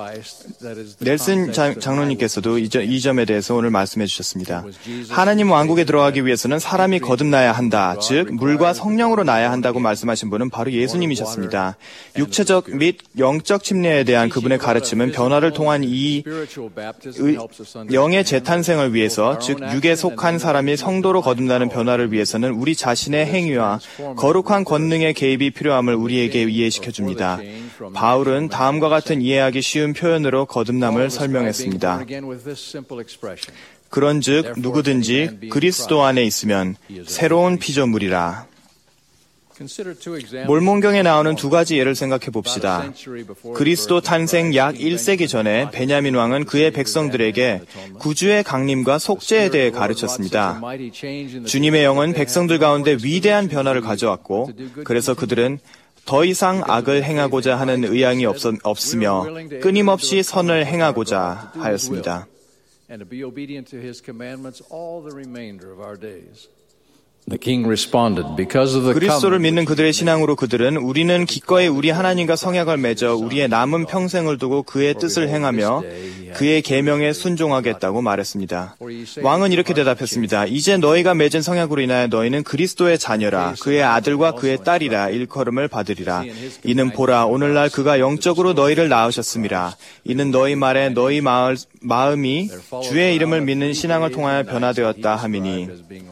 넬슨 장로님께서도 이, 점, 이 점에 대해서 오늘 말씀해 주셨습니다. 하나님 왕국에 들어가기 위해서는 사람이 거듭나야 한다. 즉 물과 성령으로 나야 한다고 말씀하신 분은 바로 예수님이셨습니다. 육체적 및 영적 침례에 대한 그분의 가르침은 변화를 통한 이 의, 영의 재탄생을 위해서, 즉 육에 속한 사람이 성도로 거듭나는 변화를 위해서는 우리 자신의 행위와 거룩한 권능의 개입이 필요함을 우리에게 이해시켰습니다. 줍니다. 바울은 다음과 같은 이해하기 쉬운 표현으로 거듭남을 설명했습니다. 그런즉 누구든지 그리스도 안에 있으면 새로운 피조물이라. 몰몬경에 나오는 두 가지 예를 생각해 봅시다. 그리스도 탄생 약 일 세기 전에 베냐민 왕은 그의 백성들에게 구주의 강림과 속죄에 대해 가르쳤습니다. 주님의 영은 백성들 가운데 위대한 변화를 가져왔고, 그래서 그들은 더 이상 악을 행하고자 하는 의향이 없, 없으며 끊임없이 선을 행하고자 하였습니다. 그리스도를 믿는 그들의 신앙으로 그들은 우리는 기꺼이 우리 하나님과 성약을 맺어 우리의 남은 평생을 두고 그의 뜻을 행하며 그의 계명에 순종하겠다고 말했습니다. 왕은 이렇게 대답했습니다. 이제 너희가 맺은 성약으로 인하여 너희는 그리스도의 자녀라. 그의 아들과 그의 딸이라 일컬음을 받으리라. 이는 보라 오늘날 그가 영적으로 너희를 낳으셨음이라. 이는 너희 말에 너희 마을, 마음이 주의 이름을 믿는 신앙을 통하여 변화되었다 함이니.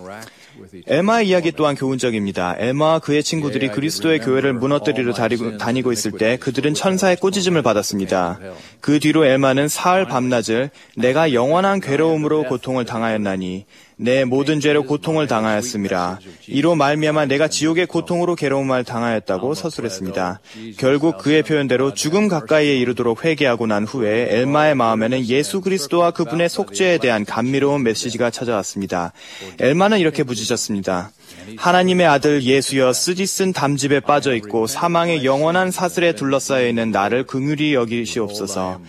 엘마의 이야기 또한 교훈적입니다. 엘마와 그의 친구들이 그리스도의 교회를 무너뜨리러 다니고 있을 때 그들은 천사의 꾸짖음을 받았습니다. 그 뒤로 엘마는 사흘 밤낮을 내가 영원한 괴로움으로 고통을 당하였나니 내 모든 죄로 고통을 당하였음이라. 이로 말미암아 내가 지옥의 고통으로 괴로움을 당하였다고 서술했습니다. 결국 그의 표현대로 죽음 가까이에 이르도록 회개하고 난 후에 엘마의 마음에는 예수 그리스도와 그분의 속죄에 대한 감미로운 메시지가 찾아왔습니다. 엘마는 이렇게 부르짖었습니다. 하나님의 아들 예수여, 쓰디쓴 담즙에 빠져 있고 사망의 영원한 사슬에 둘러싸여 있는 나를 긍휼히 여기시옵소서.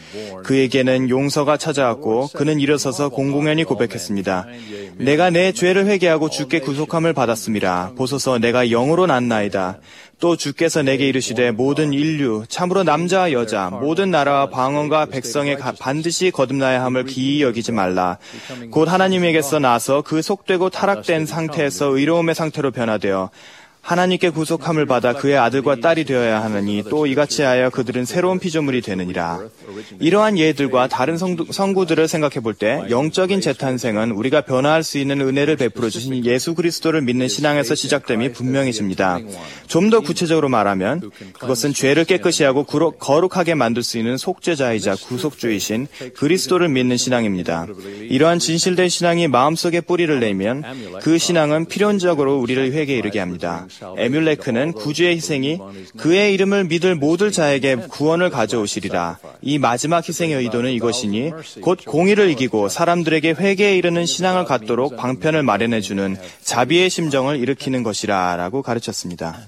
그에게는 용서가 찾아왔고 그는 일어서서 공공연히 고백했습니다. 내가 내 죄를 회개하고 주께 구속함을 받았음이라. 보소서 내가 영으로 났나이다. 또 주께서 내게 이르시되 모든 인류, 참으로 남자와 여자, 모든 나라와 방언과 백성에 반드시 거듭나야 함을 기이 여기지 말라. 곧 하나님에게서 나서 그 속되고 타락된 상태에서 의로움의 상태로 변화되어 하나님께 구속함을 받아 그의 아들과 딸이 되어야 하느니 또 이같이 하여 그들은 새로운 피조물이 되느니라. 이러한 예들과 다른 성도, 성구들을 생각해 볼 때 영적인 재탄생은 우리가 변화할 수 있는 은혜를 베풀어 주신 예수 그리스도를 믿는 신앙에서 시작됨이 분명해집니다. 좀 더 구체적으로 말하면 그것은 죄를 깨끗이 하고 거룩하게 만들 수 있는 속죄자이자 구속주이신 그리스도를 믿는 신앙입니다. 이러한 진실된 신앙이 마음속에 뿌리를 내면 그 신앙은 필연적으로 우리를 회개에 이르게 합니다. 에뮬레크는 구주의 희생이 그의 이름을 믿을 모든 자에게 구원을 가져오시리라. 이 마지막 희생의 의도는 이것이니 곧 공의를 이기고 사람들에게 회개에 이르는 신앙을 갖도록 방편을 마련해주는 자비의 심정을 일으키는 것이라 라고 가르쳤습니다.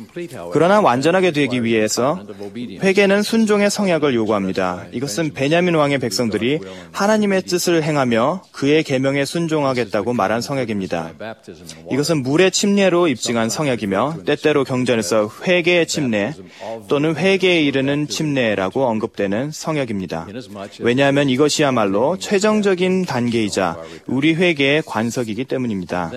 그러나 완전하게 되기 위해서 회개는 순종의 성약을 요구합니다. 이것은 베냐민 왕의 백성들이 하나님의 뜻을 행하며 그의 계명에 순종하겠다고 말한 성약입니다. 이것은 물의 침례로 입증한 성약이며 때때로 경전에서 회개의 침례 또는 회개에 이르는 침례라고 언급되는 성약입니다. 왜냐하면 이것이야말로 최종적인 단계이자 우리 회개의 관석이기 때문입니다.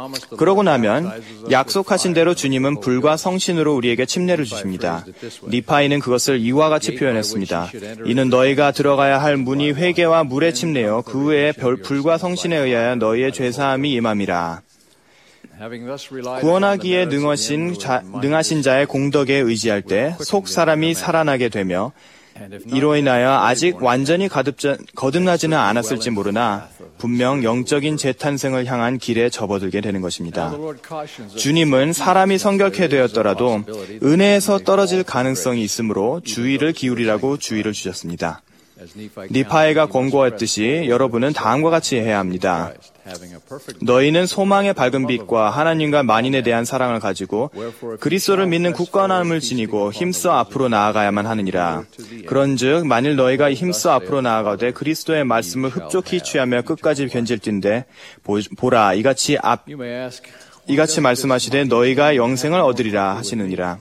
그러고 나면 약속하신 대로 주님은 불과 성신으로 우리에게 침례를 주십니다. 니파이는 그것을 이와 같이 표현했습니다. 이는 너희가 들어가야 할 문이 회개와 물의 침례요 그 후에 불과 성신에 의하여 너희의 죄사함이 임함이라. 구원하기에 능하신, 자, 능하신 자의 공덕에 의지할 때 속 사람이 살아나게 되며 이로 인하여 아직 완전히 거듭나지는 않았을지 모르나 분명 영적인 재탄생을 향한 길에 접어들게 되는 것입니다. 주님은 사람이 성결케 되었더라도 은혜에서 떨어질 가능성이 있으므로 주의를 기울이라고 주의를 주셨습니다. 니파에가 권고했듯이 여러분은 다음과 같이 해야 합니다. 너희는 소망의 밝은 빛과 하나님과 만인에 대한 사랑을 가지고 그리스도를 믿는 굳건함을 지니고 힘써 앞으로 나아가야만 하느니라. 그런즉 만일 너희가 힘써 앞으로 나아가되 그리스도의 말씀을 흡족히 취하며 끝까지 견질진대 보라 이같이 앞 이같이 말씀하시되 너희가 영생을 얻으리라 하시느니라.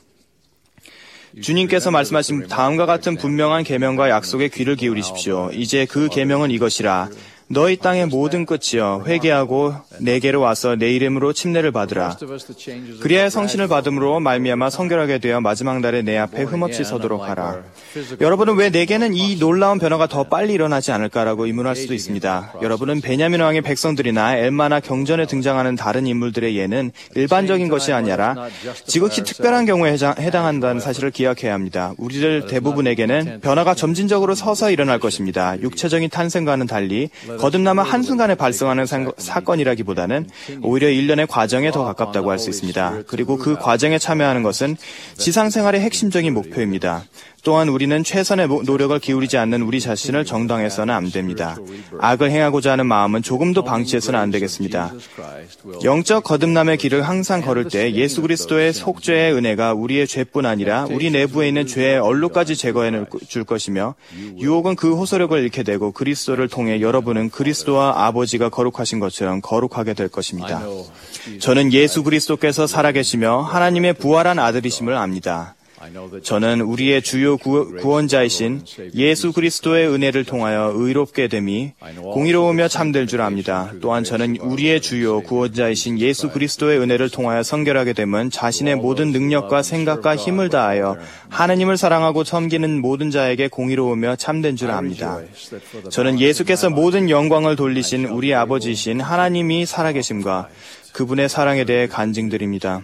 주님께서 말씀하신 다음과 같은 분명한 계명과 약속에 귀를 기울이십시오. 이제 그 계명은 이것이라. 너희 땅의 모든 끝이여 회개하고 내게로 와서 내 이름으로 침례를 받으라. 그리하여 성신을 받음으로 말미암아 성결하게 되어 마지막 날에 내 앞에 흠없이 서도록 하라. 여러분은 왜 내게는 이 놀라운 변화가 더 빨리 일어나지 않을까라고 의문할 수도 있습니다. 여러분은 베냐민 왕의 백성들이나 엘마나 경전에 등장하는 다른 인물들의 예는 일반적인 것이 아니라 지극히 특별한 경우에 해당한다는 사실을 기억해야 합니다. 우리들 대부분에게는 변화가 점진적으로 서서 일어날 것입니다. 육체적인 탄생과는 달리 거듭남은 한순간에 발생하는 사, 사건이라기보다는 오히려 일련의 과정에 더 가깝다고 할 수 있습니다. 그리고 그 과정에 참여하는 것은 지상생활의 핵심적인 목표입니다. 또한 우리는 최선의 노력을 기울이지 않는 우리 자신을 정당해서는 안 됩니다. 악을 행하고자 하는 마음은 조금도 방치해서는 안 되겠습니다. 영적 거듭남의 길을 항상 걸을 때 예수 그리스도의 속죄의 은혜가 우리의 죄뿐 아니라 우리 내부에 있는 죄의 얼룩까지 제거해 줄 것이며 유혹은 그 호소력을 잃게 되고 그리스도를 통해 여러분은 그리스도와 아버지가 거룩하신 것처럼 거룩하게 될 것입니다. 저는 예수 그리스도께서 살아계시며 하나님의 부활한 아들이심을 압니다. 저는 우리의 주요 구원자이신 예수 그리스도의 은혜를 통하여 의롭게 됨이 공의로우며 참될 줄 압니다. 또한 저는 우리의 주요 구원자이신 예수 그리스도의 은혜를 통하여 성결하게 됨은 자신의 모든 능력과 생각과 힘을 다하여 하나님을 사랑하고 섬기는 모든 자에게 공의로우며 참된 줄 압니다. 저는 예수께서 모든 영광을 돌리신 우리 아버지이신 하나님이 살아계심과 그분의 사랑에 대해 간증드립니다.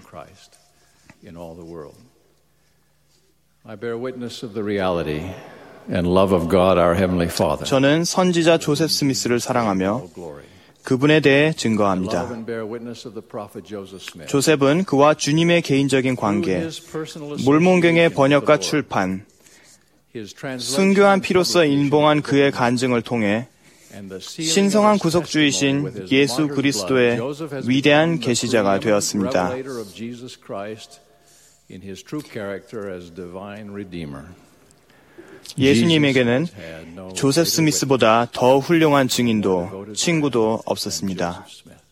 저는 선지자 조셉 스미스를 사랑하며 그분에 대해 증거합니다. 조셉은 그와 주님의 개인적인 관계, 몰몬경의 번역과 출판, 순교한 피로써 인봉한 그의 간증을 통해 신성한 구속주이신 예수 그리스도의 위대한 계시자가 되었습니다. 예수님에게는 조셉 스미스보다 더 훌륭한 증인도 친구도 없었습니다.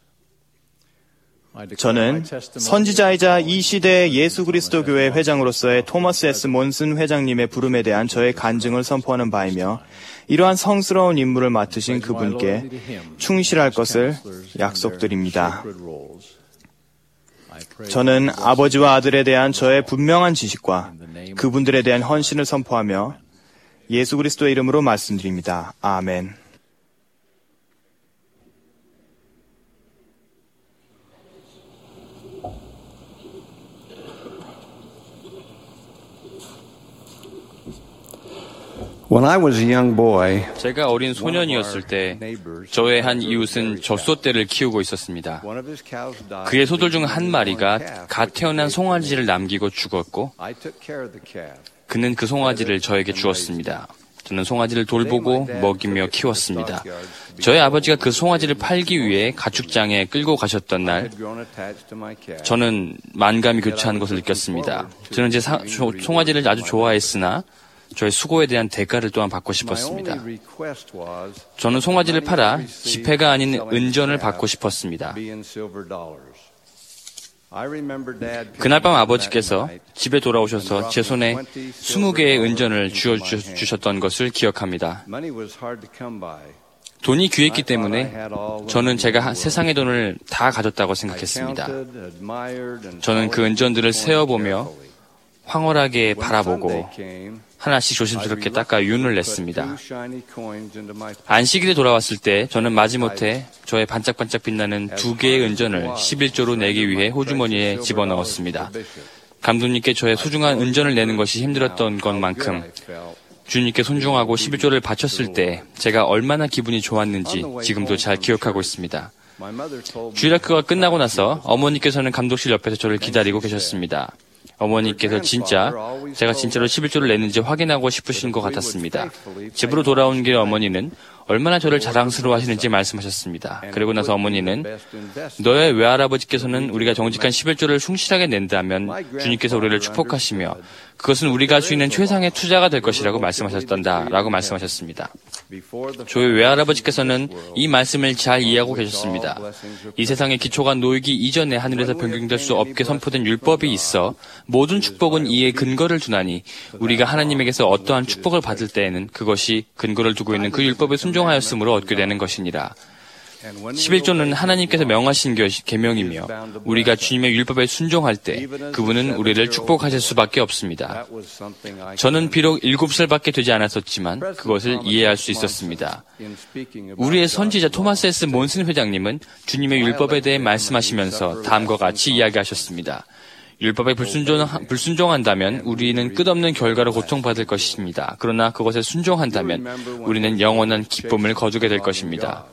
저는 선지자이자 이 시대의 예수 그리스도 교회 회장으로서의 토머스 에스 몬슨 회장님의 부름에 대한 저의 간증을 선포하는 바이며 이러한 성스러운 임무를 맡으신 그분께 충실할 것을 약속드립니다. 저는 아버지와 아들에 대한 저의 분명한 지식과 그분들에 대한 헌신을 선포하며 예수 그리스도의 이름으로 말씀드립니다. 아멘. 제가 어린 소년이었을 때 저의 한 이웃은 젖소떼를 키우고 있었습니다. 그의 소들 중 한 마리가 갓 태어난 송아지를 남기고 죽었고 그는 그 송아지를 저에게 주었습니다. 저는 송아지를 돌보고 먹이며 키웠습니다. 저희 아버지가 그 송아지를 팔기 위해 가축장에 끌고 가셨던 날 저는 만감이 교차하는 것을 느꼈습니다. 저는 제 사, 송아지를 아주 좋아했으나 저의 수고에 대한 대가를 또한 받고 싶었습니다. 저는 송아지를 팔아 지폐가 아닌 은전을 받고 싶었습니다. 그날 밤 아버지께서 집에 돌아오셔서 제 손에 스무 개의 은전을 쥐어주셨던 것을 기억합니다. 돈이 귀했기 때문에 저는 제가 세상의 돈을 다 가졌다고 생각했습니다. 저는 그 은전들을 세어보며 황홀하게 바라보고 하나씩 조심스럽게 닦아 윤을 냈습니다. 안식일에 돌아왔을 때 저는 마지못해 저의 반짝반짝 빛나는 두 개의 은전을 십일조로 내기 위해 호주머니에 집어넣었습니다. 감독님께 저의 소중한 은전을 내는 것이 힘들었던 것만큼 주님께 손중하고 십일조를 바쳤을 때 제가 얼마나 기분이 좋았는지 지금도 잘 기억하고 있습니다. 주일학교가 끝나고 나서 어머니께서는 감독실 옆에서 저를 기다리고 계셨습니다. 어머니께서 진짜 제가 진짜로 십일조를 냈는지 확인하고 싶으신 것 같았습니다. 집으로 돌아온 길에 어머니는 얼마나 저를 자랑스러워 하시는지 말씀하셨습니다. 그리고 나서 어머니는 너의 외할아버지께서는 우리가 정직한 십일조를 충실하게 낸다면 주님께서 우리를 축복하시며 그것은 우리가 할 수 있는 최상의 투자가 될 것이라고 말씀하셨단다 라고 말씀하셨습니다. 저희 외할아버지께서는 이 말씀을 잘 이해하고 계셨습니다. 이 세상의 기초가 놓이기 이전에 하늘에서 변경될 수 없게 선포된 율법이 있어 모든 축복은 이에 근거를 두나니 우리가 하나님에게서 어떠한 축복을 받을 때에는 그것이 근거를 두고 있는 그 율법에 순종하였으므로 얻게 되는 것이니라. 십일조는 하나님께서 명하신 계명이며 우리가 주님의 율법에 순종할 때 그분은 우리를 축복하실 수밖에 없습니다. 저는 비록 일곱 살밖에 되지 않았었지만 그것을 이해할 수 있었습니다. 우리의 선지자 토마스 에스 몬슨 회장님은 주님의 율법에 대해 말씀하시면서 다음과 같이 이야기하셨습니다. 율법에 불순종, 불순종한다면 우리는 끝없는 결과로 고통받을 것입니다. 그러나 그것에 순종한다면 우리는 영원한 기쁨을 거두게 될 것입니다.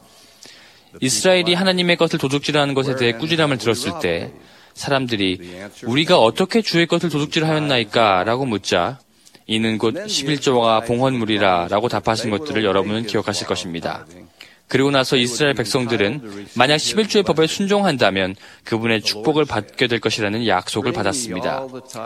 이스라엘이 하나님의 것을 도둑질하는 것에 대해 꾸지람을 들었을 때 사람들이 우리가 어떻게 주의 것을 도둑질하였나이까? 라고 묻자 이는 곧 십일조와 봉헌물이라 라고 답하신 것들을 여러분은 기억하실 것입니다. 그리고 나서 이스라엘 백성들은 만약 십일조의 법에 순종한다면 그분의 축복을 받게 될 것이라는 약속을 받았습니다.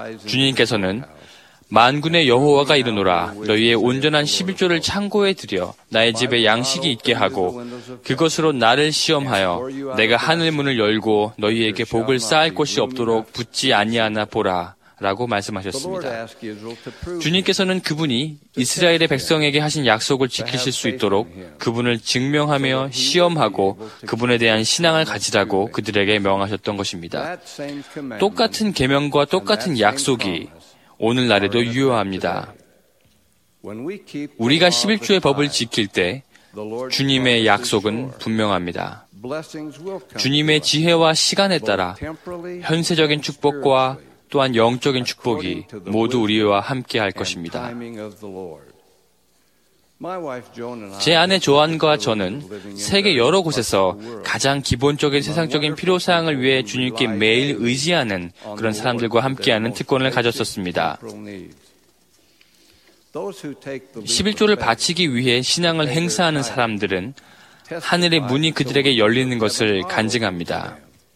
주님께서는 만군의 여호와가 이르노라 너희의 온전한 십일조를 창고에 들여 나의 집에 양식이 있게 하고 그것으로 나를 시험하여 내가 하늘 문을 열고 너희에게 복을 쌓을 곳이 없도록 붙지 아니하나 보라 라고 말씀하셨습니다. 주님께서는 그분이 이스라엘의 백성에게 하신 약속을 지키실 수 있도록 그분을 증명하며 시험하고 그분에 대한 신앙을 가지라고 그들에게 명하셨던 것입니다. 똑같은 계명과 똑같은 약속이 오늘날에도 유효합니다. 우리가 십일조의 법을 지킬 때 주님의 약속은 분명합니다. 주님의 지혜와 시간에 따라 현세적인 축복과 또한 영적인 축복이 모두 우리와 함께 할 것입니다. 제 아내 조안과 저는 세계 여러 곳에서 가장 기본적인 세상적인 필요사항을 위해 주님께 매일 의지하는 그런 사람들과 함께하는 특권을 가졌었습니다. 십일조를 바치기 위해 신앙을 행사하는 사람들은 하늘의 문이 그들에게 열리는 것을 간증합니다.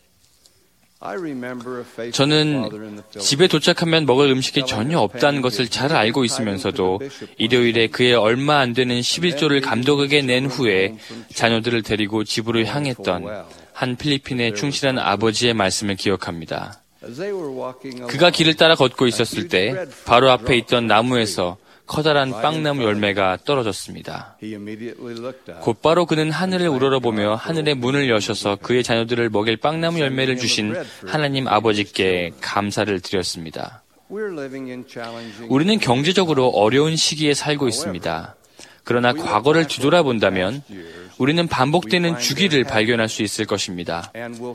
저는 집에 도착하면 먹을 음식이 전혀 없다는 것을 잘 알고 있으면서도 일요일에 그의 얼마 안 되는 십일조를 감독에게 낸 후에 자녀들을 데리고 집으로 향했던 한 필리핀의 충실한 아버지의 말씀을 기억합니다. 그가 길을 따라 걷고 있었을 때 바로 앞에 있던 나무에서 커다란 빵나무 열매가 떨어졌습니다. 곧바로 그는 하늘을 우러러보며 하늘의 문을 여셔서 그의 자녀들을 먹일 빵나무 열매를 주신 하나님 아버지께 감사를 드렸습니다. 우리는 경제적으로 어려운 시기에 살고 있습니다. 그러나 과거를 뒤돌아본다면 우리는 반복되는 주기를 발견할 수 있을 것입니다.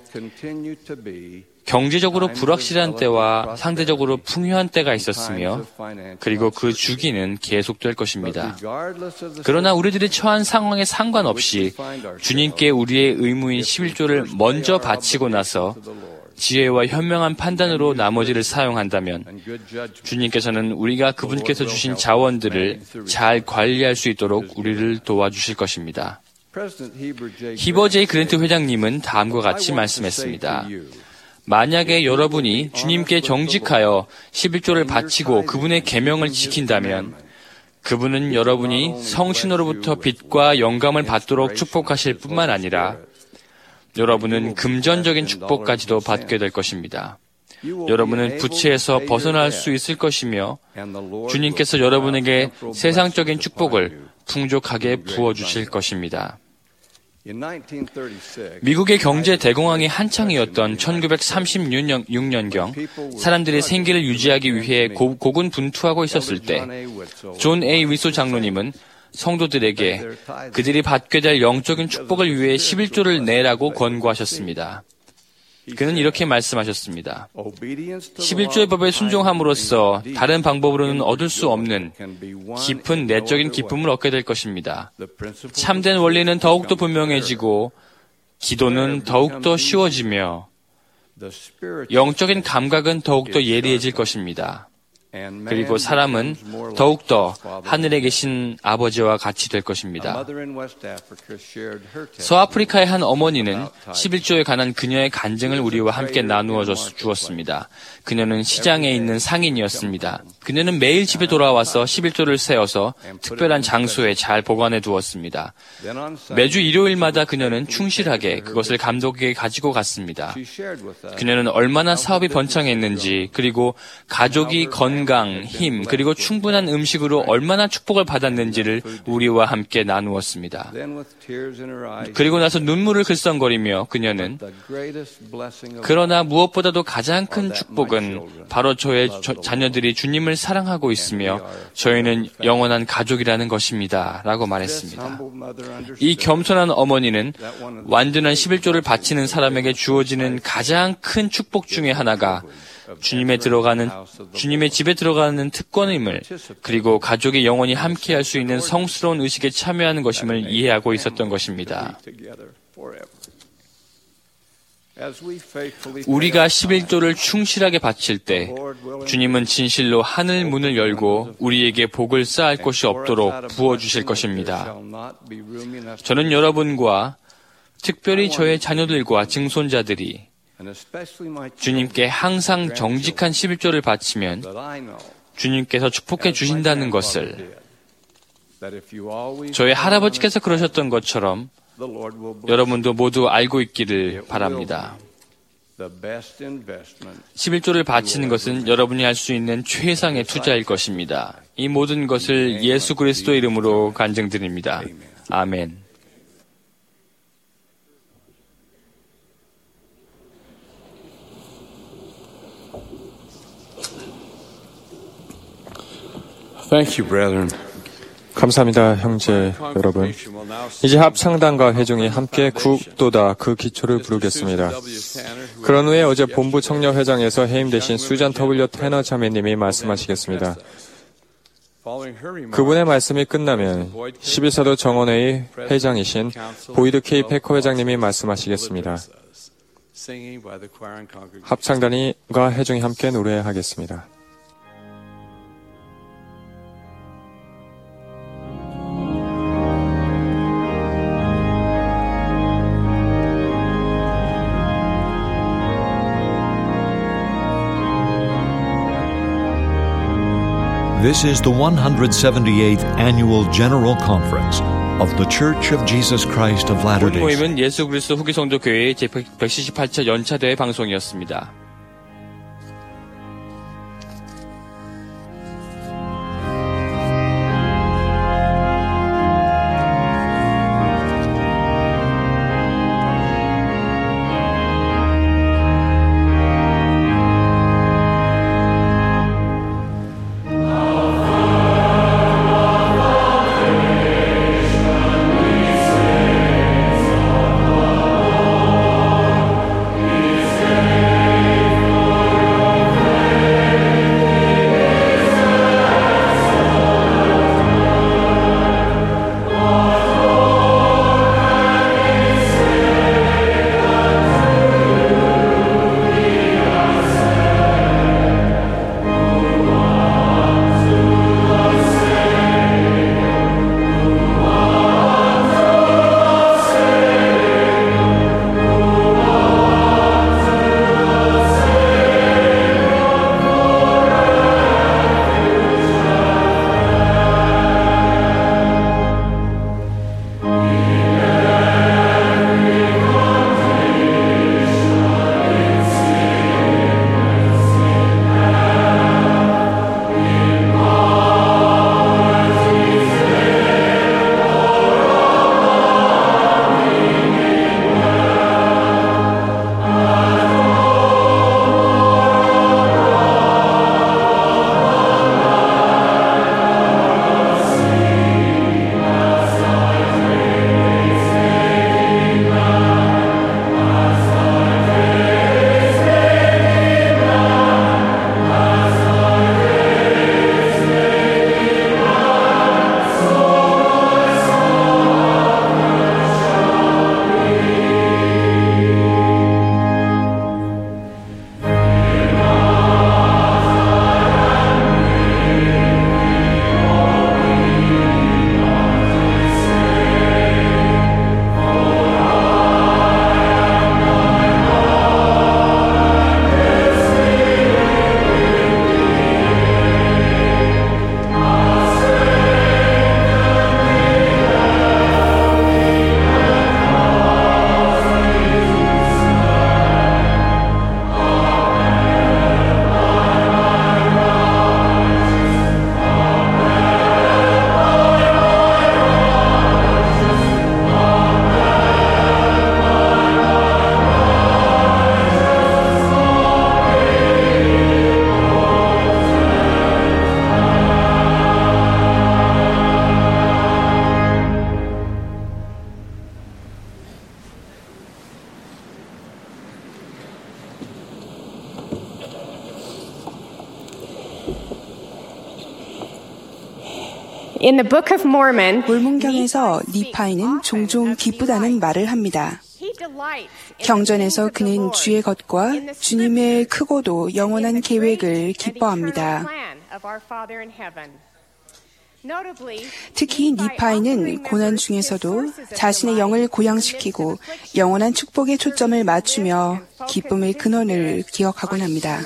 경제적으로 불확실한 때와 상대적으로 풍요한 때가 있었으며 그리고 그 주기는 계속될 것입니다. 그러나 우리들이 처한 상황에 상관없이 주님께 우리의 의무인 십일조를 먼저 바치고 나서 지혜와 현명한 판단으로 나머지를 사용한다면 주님께서는 우리가 그분께서 주신 자원들을 잘 관리할 수 있도록 우리를 도와주실 것입니다. 히버 제이 그랜트 회장님은 다음과 같이 말씀했습니다. 만약에 여러분이 주님께 정직하여 십일조를 바치고 그분의 계명을 지킨다면 그분은 여러분이 성신으로부터 빛과 영감을 받도록 축복하실 뿐만 아니라 여러분은 금전적인 축복까지도 받게 될 것입니다. 여러분은 부채에서 벗어날 수 있을 것이며 주님께서 여러분에게 세상적인 축복을 풍족하게 부어주실 것입니다. 미국의 경제 대공황이 한창이었던 천구백삼십육 년경 사람들이 생계를 유지하기 위해 고, 고군분투하고 있었을 때 존 에이 위소 장로님은 성도들에게 그들이 받게 될 영적인 축복을 위해 십일조를 내라고 권고하셨습니다. 그는 이렇게 말씀하셨습니다. 십일조의 법에 순종함으로써 다른 방법으로는 얻을 수 없는 깊은 내적인 기쁨을 얻게 될 것입니다. 참된 원리는 더욱더 분명해지고 기도는 더욱더 쉬워지며 영적인 감각은 더욱더 예리해질 것입니다. 그리고 사람은 더욱더 하늘에 계신 아버지와 같이 될 것입니다. 서아프리카의 한 어머니는 십일조에 관한 그녀의 간증을 우리와 함께 나누어 주었습니다. 그녀는 시장에 있는 상인이었습니다. 그녀는 매일 집에 돌아와서 십일조를 세어서 특별한 장소에 잘 보관해 두었습니다. 매주 일요일마다 그녀는 충실하게 그것을 감독에게 가지고 갔습니다. 그녀는 얼마나 사업이 번창했는지, 그리고 가족이 건 건강, 힘, 그리고 충분한 음식으로 얼마나 축복을 받았는지를 우리와 함께 나누었습니다. 그리고 나서 눈물을 글썽거리며 그녀는 그러나 무엇보다도 가장 큰 축복은 바로 저의 저, 자녀들이 주님을 사랑하고 있으며 저희는 영원한 가족이라는 것입니다. 라고 말했습니다. 이 겸손한 어머니는 완전한 십일조를 바치는 사람에게 주어지는 가장 큰 축복 중에 하나가 주님의 들어가는 주님의 집에 들어가는 특권임을, 그리고 가족이 영원히 함께할 수 있는 성스러운 의식에 참여하는 것임을 이해하고 있었던 것입니다. 우리가 십일조를 충실하게 바칠 때 주님은 진실로 하늘 문을 열고 우리에게 복을 쌓을 곳이 없도록 부어주실 것입니다. 저는 여러분과 특별히 저의 자녀들과 증손자들이 주님께 항상 정직한 십일조를 바치면 주님께서 축복해 주신다는 것을, 저희 할아버지께서 그러셨던 것처럼 여러분도 모두 알고 있기를 바랍니다. 십일조를 바치는 것은 여러분이 할 수 있는 최상의 투자일 것입니다. 이 모든 것을 예수 그리스도 이름으로 간증드립니다. 아멘. Thank you, brethren. 감사합니다, 형제 여러분. 이제 합창단과 회중이 함께 굽도다 그 기초를 부르겠습니다. 그런 후에 어제 본부 청년회장에서 해임되신 수잔 더블유 테너 자매님이 말씀하시겠습니다. 그분의 말씀이 끝나면 십일사도 정원회의 회장이신 보이드 K 패커 회장님이 말씀하시겠습니다. 합창단과 회중이 함께 노래하겠습니다. This is the one hundred seventy-eighth Annual General Conference of the Church of Jesus Christ of Latter-day 본 Saints. 모임은 예수 그리스도 후기 성도 교회의 제백칠십팔 차 연차대회 방송이었습니다. Amen. In the Book of Mormon, 몰몬경에서 니파이는 종종 기쁘다는 말을 합니다. 경전에서 그는 주의 것과 주님의 크고도 영원한 계획을 기뻐합니다. 특히 니파이는 고난 중에서도 자신의 영을 고양시키고 영원한 축복에 초점을 맞추며 기쁨의 근원을 기억하곤 합니다.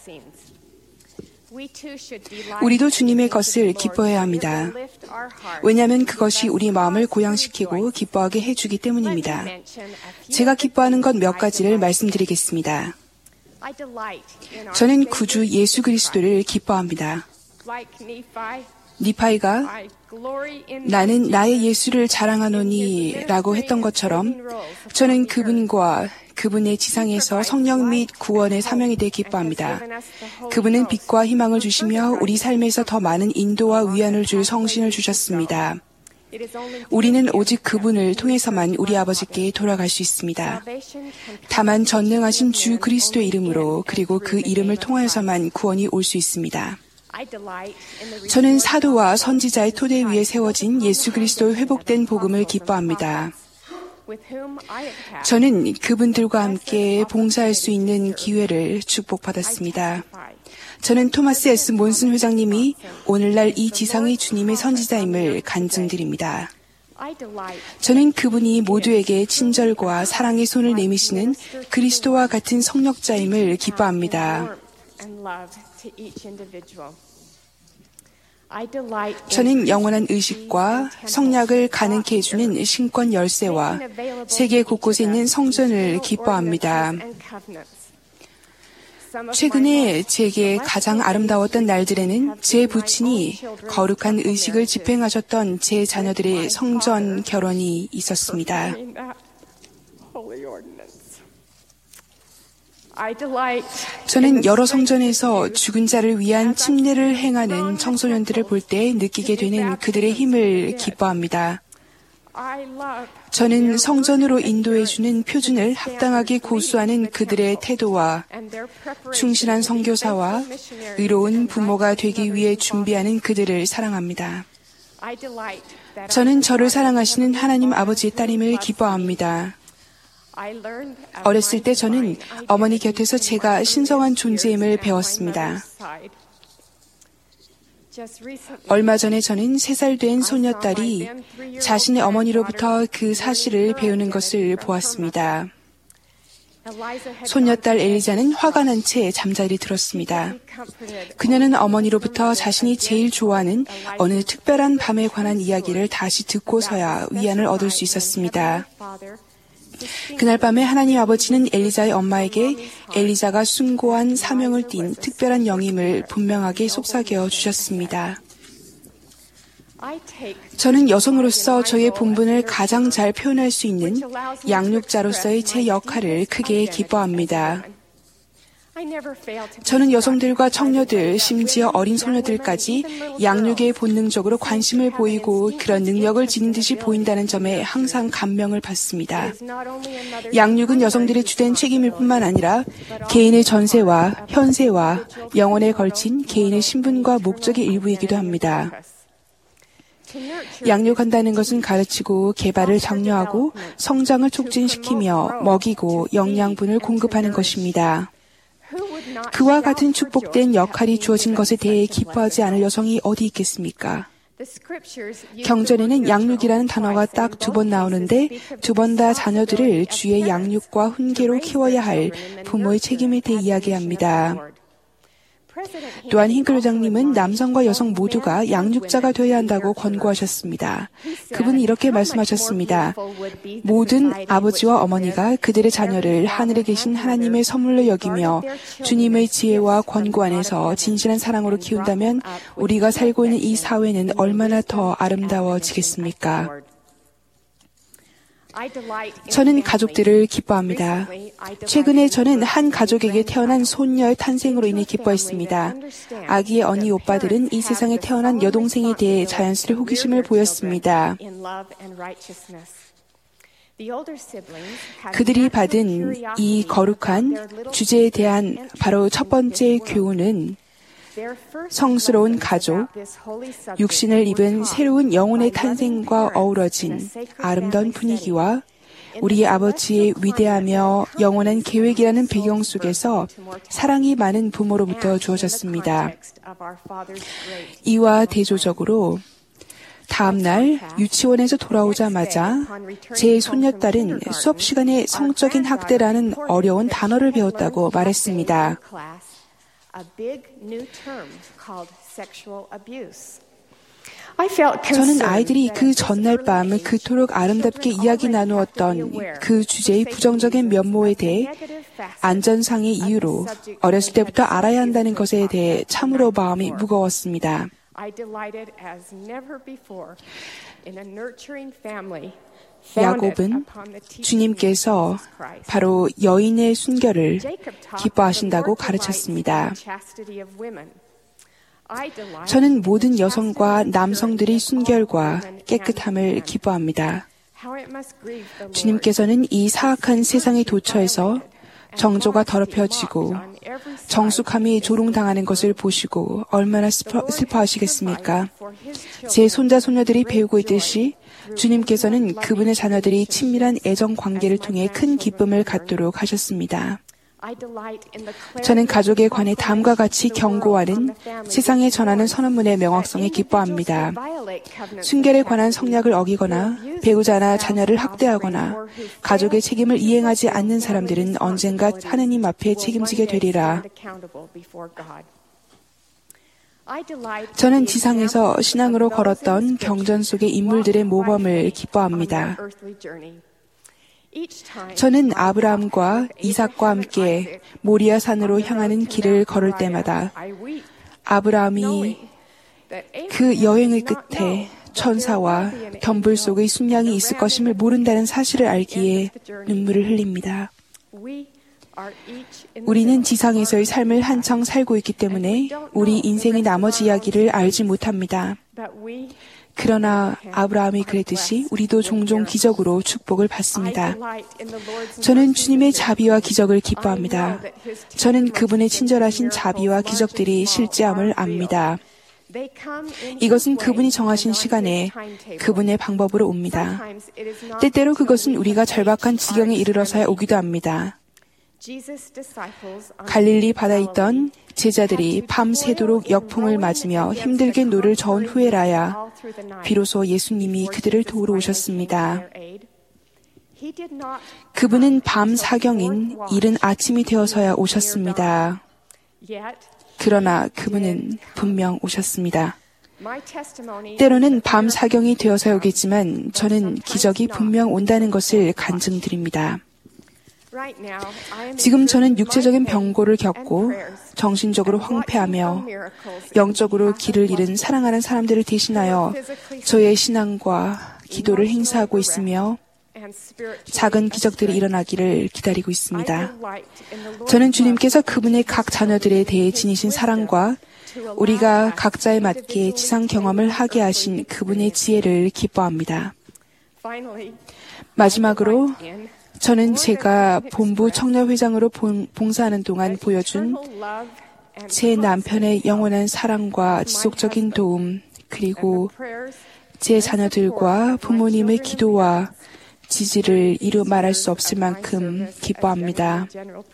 우리도 주님의 것을 기뻐해야 합니다. 왜냐하면 그것이 우리 마음을 고양시키고 기뻐하게 해주기 때문입니다. 제가 기뻐하는 것 몇 가지를 말씀드리겠습니다. 저는 구주 예수 그리스도를 기뻐합니다. 니파이가 나는 나의 예수를 자랑하노니 라고 했던 것처럼 저는 그분과 그분의 지상에서 성령 및 구원의 사명에 대해 기뻐합니다. 그분은 빛과 희망을 주시며 우리 삶에서 더 많은 인도와 위안을 줄 성신을 주셨습니다. 우리는 오직 그분을 통해서만 우리 아버지께 돌아갈 수 있습니다. 다만 전능하신 주 그리스도의 이름으로 그리고 그 이름을 통하여서만 구원이 올 수 있습니다. 저는 사도와 선지자의 토대 위에 세워진 예수 그리스도의 회복된 복음을 기뻐합니다. 저는 그분들과 함께 봉사할 수 있는 기회를 축복받았습니다. 저는 토마스 에스 몬슨 회장님이 오늘날 이 지상의 주님의 선지자임을 간증드립니다. 저는 그분이 모두에게 친절과 사랑의 손을 내미시는 그리스도와 같은 성역자임을 기뻐합니다. 저는 영원한 의식과 성약을 가능케 해주는 신권 열쇠와 세계 곳곳에 있는 성전을 기뻐합니다. 최근에 제게 가장 아름다웠던 날들에는 제 부친이 거룩한 의식을 집행하셨던 제 자녀들의 성전 결혼이 있었습니다. 저는 여러 성전에서 죽은 자를 위한 침례를 행하는 청소년들을 볼 때 느끼게 되는 그들의 힘을 기뻐합니다. 저는 성전으로 인도해주는 표준을 합당하게 고수하는 그들의 태도와 충실한 선교사와 의로운 부모가 되기 위해 준비하는 그들을 사랑합니다. 저는 저를 사랑하시는 하나님 아버지의 딸임을 기뻐합니다. 어렸을 때 저는 어머니 곁에서 제가 신성한 존재임을 배웠습니다. 얼마 전에 저는 세 살 된 소녀딸이 자신의 어머니로부터 그 사실을 배우는 것을 보았습니다. 소녀딸 엘리자는 화가 난 채 잠자리 들었습니다. 그녀는 어머니로부터 자신이 제일 좋아하는 어느 특별한 밤에 관한 이야기를 다시 듣고서야 위안을 얻을 수 있었습니다. 그날 밤에 하나님 아버지는 엘리자의 엄마에게 엘리자가 숭고한 사명을 띤 특별한 영임을 분명하게 속삭여 주셨습니다. 저는 여성으로서 저의 본분을 가장 잘 표현할 수 있는 양육자로서의 제 역할을 크게 기뻐합니다. 저는 여성들과 청녀들, 심지어 어린 소녀들까지 양육에 본능적으로 관심을 보이고 그런 능력을 지닌 듯이 보인다는 점에 항상 감명을 받습니다. 양육은 여성들의 주된 책임일 뿐만 아니라 개인의 전세와 현세와 영혼에 걸친 개인의 신분과 목적의 일부이기도 합니다. 양육한다는 것은 가르치고 개발을 장려하고 성장을 촉진시키며 먹이고 영양분을 공급하는 것입니다. 그와 같은 축복된 역할이 주어진 것에 대해 기뻐하지 않을 여성이 어디 있겠습니까? 경전에는 양육이라는 단어가 딱 두 번 나오는데 두 번 다 자녀들을 주의 양육과 훈계로 키워야 할 부모의 책임에 대해 이야기합니다. 또한 힝클 회장님은 남성과 여성 모두가 양육자가 되어야 한다고 권고하셨습니다. 그분은 이렇게 말씀하셨습니다. 모든 아버지와 어머니가 그들의 자녀를 하늘에 계신 하나님의 선물로 여기며 주님의 지혜와 권고 안에서 진실한 사랑으로 키운다면 우리가 살고 있는 이 사회는 얼마나 더 아름다워지겠습니까? 저는 가족들을 기뻐합니다. 최근에 저는 한 가족에게 태어난 손녀의 탄생으로 인해 기뻐했습니다. 아기의 언니 오빠들은 이 세상에 태어난 여동생에 대해 자연스레 호기심을 보였습니다. 그들이 받은 이 거룩한 주제에 대한 바로 첫 번째 교훈은 성스러운 가족, 육신을 입은 새로운 영혼의 탄생과 어우러진 아름다운 분위기와 우리 아버지의 위대하며 영원한 계획이라는 배경 속에서 사랑이 많은 부모로부터 주어졌습니다. 이와 대조적으로 다음 날 유치원에서 돌아오자마자 제 손녀딸은 수업 시간에 성적인 학대라는 어려운 단어를 배웠다고 말했습니다. 저는 아이들이 그 전날 밤 그토록 아름답게 이야기 나누었던 그 주제의 부정적인 면모에 대해 안전상의 이유로 어렸을 때부터 알아야 한다는 것에 대해 참으로 마음이 무거웠습니다. 야곱은 주님께서 바로 여인의 순결을 기뻐하신다고 가르쳤습니다. 저는 모든 여성과 남성들의 순결과 깨끗함을 기뻐합니다. 주님께서는 이 사악한 세상의 도처에서 정조가 더럽혀지고 정숙함이 조롱당하는 것을 보시고 얼마나 슬퍼, 슬퍼하시겠습니까? 제 손자 손녀들이 배우고 있듯이 주님께서는 그분의 자녀들이 친밀한 애정 관계를 통해 큰 기쁨을 갖도록 하셨습니다. 저는 가족에 관해 다음과 같이 경고하는 세상에 전하는 선언문의 명확성에 기뻐합니다. 순결에 관한 성약을 어기거나 배우자나 자녀를 학대하거나 가족의 책임을 이행하지 않는 사람들은 언젠가 하느님 앞에 책임지게 되리라. 저는 지상에서 신앙으로 걸었던 경전 속의 인물들의 모범을 기뻐합니다. 저는 아브라함과 이삭과 함께 모리아 산으로 향하는 길을 걸을 때마다 아브라함이 그 여행의 끝에 천사와 덤불 속의 순양이 있을 것임을 모른다는 사실을 알기에 눈물을 흘립니다. 우리는 지상에서의 삶을 한창 살고 있기 때문에 우리 인생의 나머지 이야기를 알지 못합니다. 그러나 아브라함이 그랬듯이 우리도 종종 기적으로 축복을 받습니다. 저는 주님의 자비와 기적을 기뻐합니다. 저는 그분의 친절하신 자비와 기적들이 실제함을 압니다. 이것은 그분이 정하신 시간에 그분의 방법으로 옵니다. 때때로 그것은 우리가 절박한 지경에 이르러서야 오기도 합니다. 갈릴리 바다에 있던 제자들이 밤새도록 역풍을 맞으며 힘들게 노를 저은 후에라야 비로소 예수님이 그들을 도우러 오셨습니다. 그분은 밤 사경인 이른 아침이 되어서야 오셨습니다. 그러나 그분은 분명 오셨습니다. 때로는 밤 사경이 되어서야 오겠지만 저는 기적이 분명 온다는 것을 간증드립니다. 지금 저는 육체적인 병고를 겪고 정신적으로 황폐하며 영적으로 길을 잃은 사랑하는 사람들을 대신하여 저의 신앙과 기도를 행사하고 있으며 작은 기적들이 일어나기를 기다리고 있습니다. 저는 주님께서 그분의 각 자녀들에 대해 지니신 사랑과 우리가 각자에 맞게 지상 경험을 하게 하신 그분의 지혜를 기뻐합니다. 마지막으로 저는 제가 본부 청년회장으로 봉사하는 동안 보여준 제 남편의 영원한 사랑과 지속적인 도움, 그리고 제 자녀들과 부모님의 기도와 지지를 이루 말할 수 없을 만큼 기뻐합니다.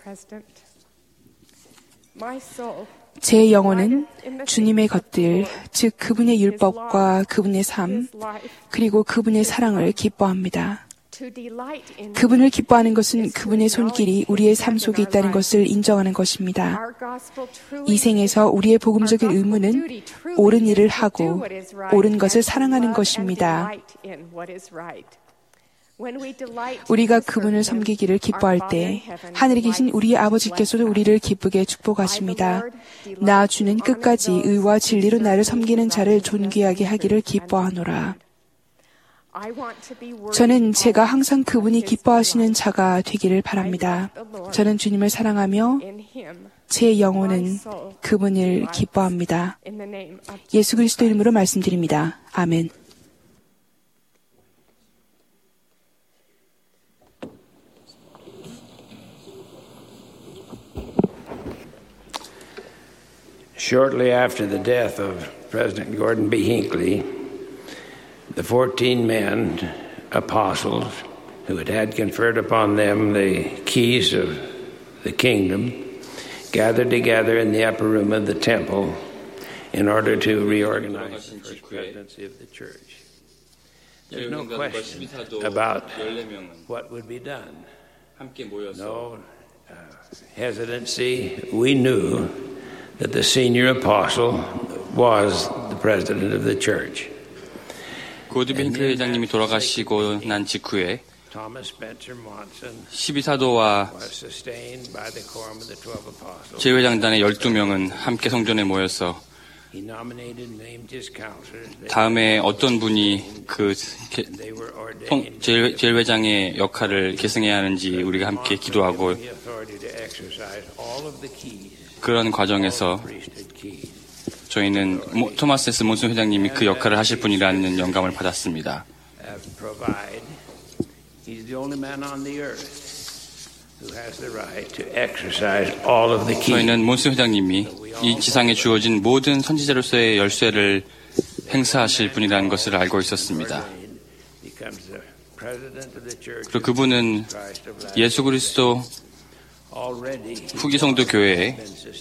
제 영혼은 주님의 것들, 즉 그분의 율법과 그분의 삶, 그리고 그분의 사랑을 기뻐합니다. 그분을 기뻐하는 것은 그분의 손길이 우리의 삶 속에 있다는 것을 인정하는 것입니다. 이 생에서 우리의 복음적인 의무는 옳은 일을 하고 옳은 것을 사랑하는 것입니다. 우리가 그분을 섬기기를 기뻐할 때 하늘에 계신 우리의 아버지께서도 우리를 기쁘게 축복하십니다. 나 주는 끝까지 의와 진리로 나를 섬기는 자를 존귀하게 하기를 기뻐하노라. 저는 제가 항상 그분이 기뻐하시는 자가 되기를 바랍니다. 저는 주님을 사랑하며 제 영혼은 그분을 기뻐합니다. 예수 그리스도 이름으로 말씀드립니다. 아멘. Shortly after the death of President Gordon B. Hinckley, the fourteen men, apostles, who had had conferred upon them the keys of the kingdom, gathered together in the upper room of the temple in order to reorganize the first presidency of the church. There's no question about what would be done. No uh, hesitancy. We knew that the senior apostle was the president of the church. 고드비 힌클리 회장님이 돌아가시고 난 직후에 십이 사도와 제회장단의 열두 명은 함께 성전에 모여서 다음에 어떤 분이 그 제회장의 역할을 계승해야 하는지 우리가 함께 기도하고 그런 과정에서 저희는 토마스 에스 몬슨 회장님이 그 역할을 하실 분이라는 영감을 받았습니다. 저희는 몬슨 회장님이 이 지상에 주어진 모든 선지자로서의 열쇠를 행사하실 분이라는 것을 알고 있었습니다. 그리고 그분은 예수 그리스도 후기 성도 교회의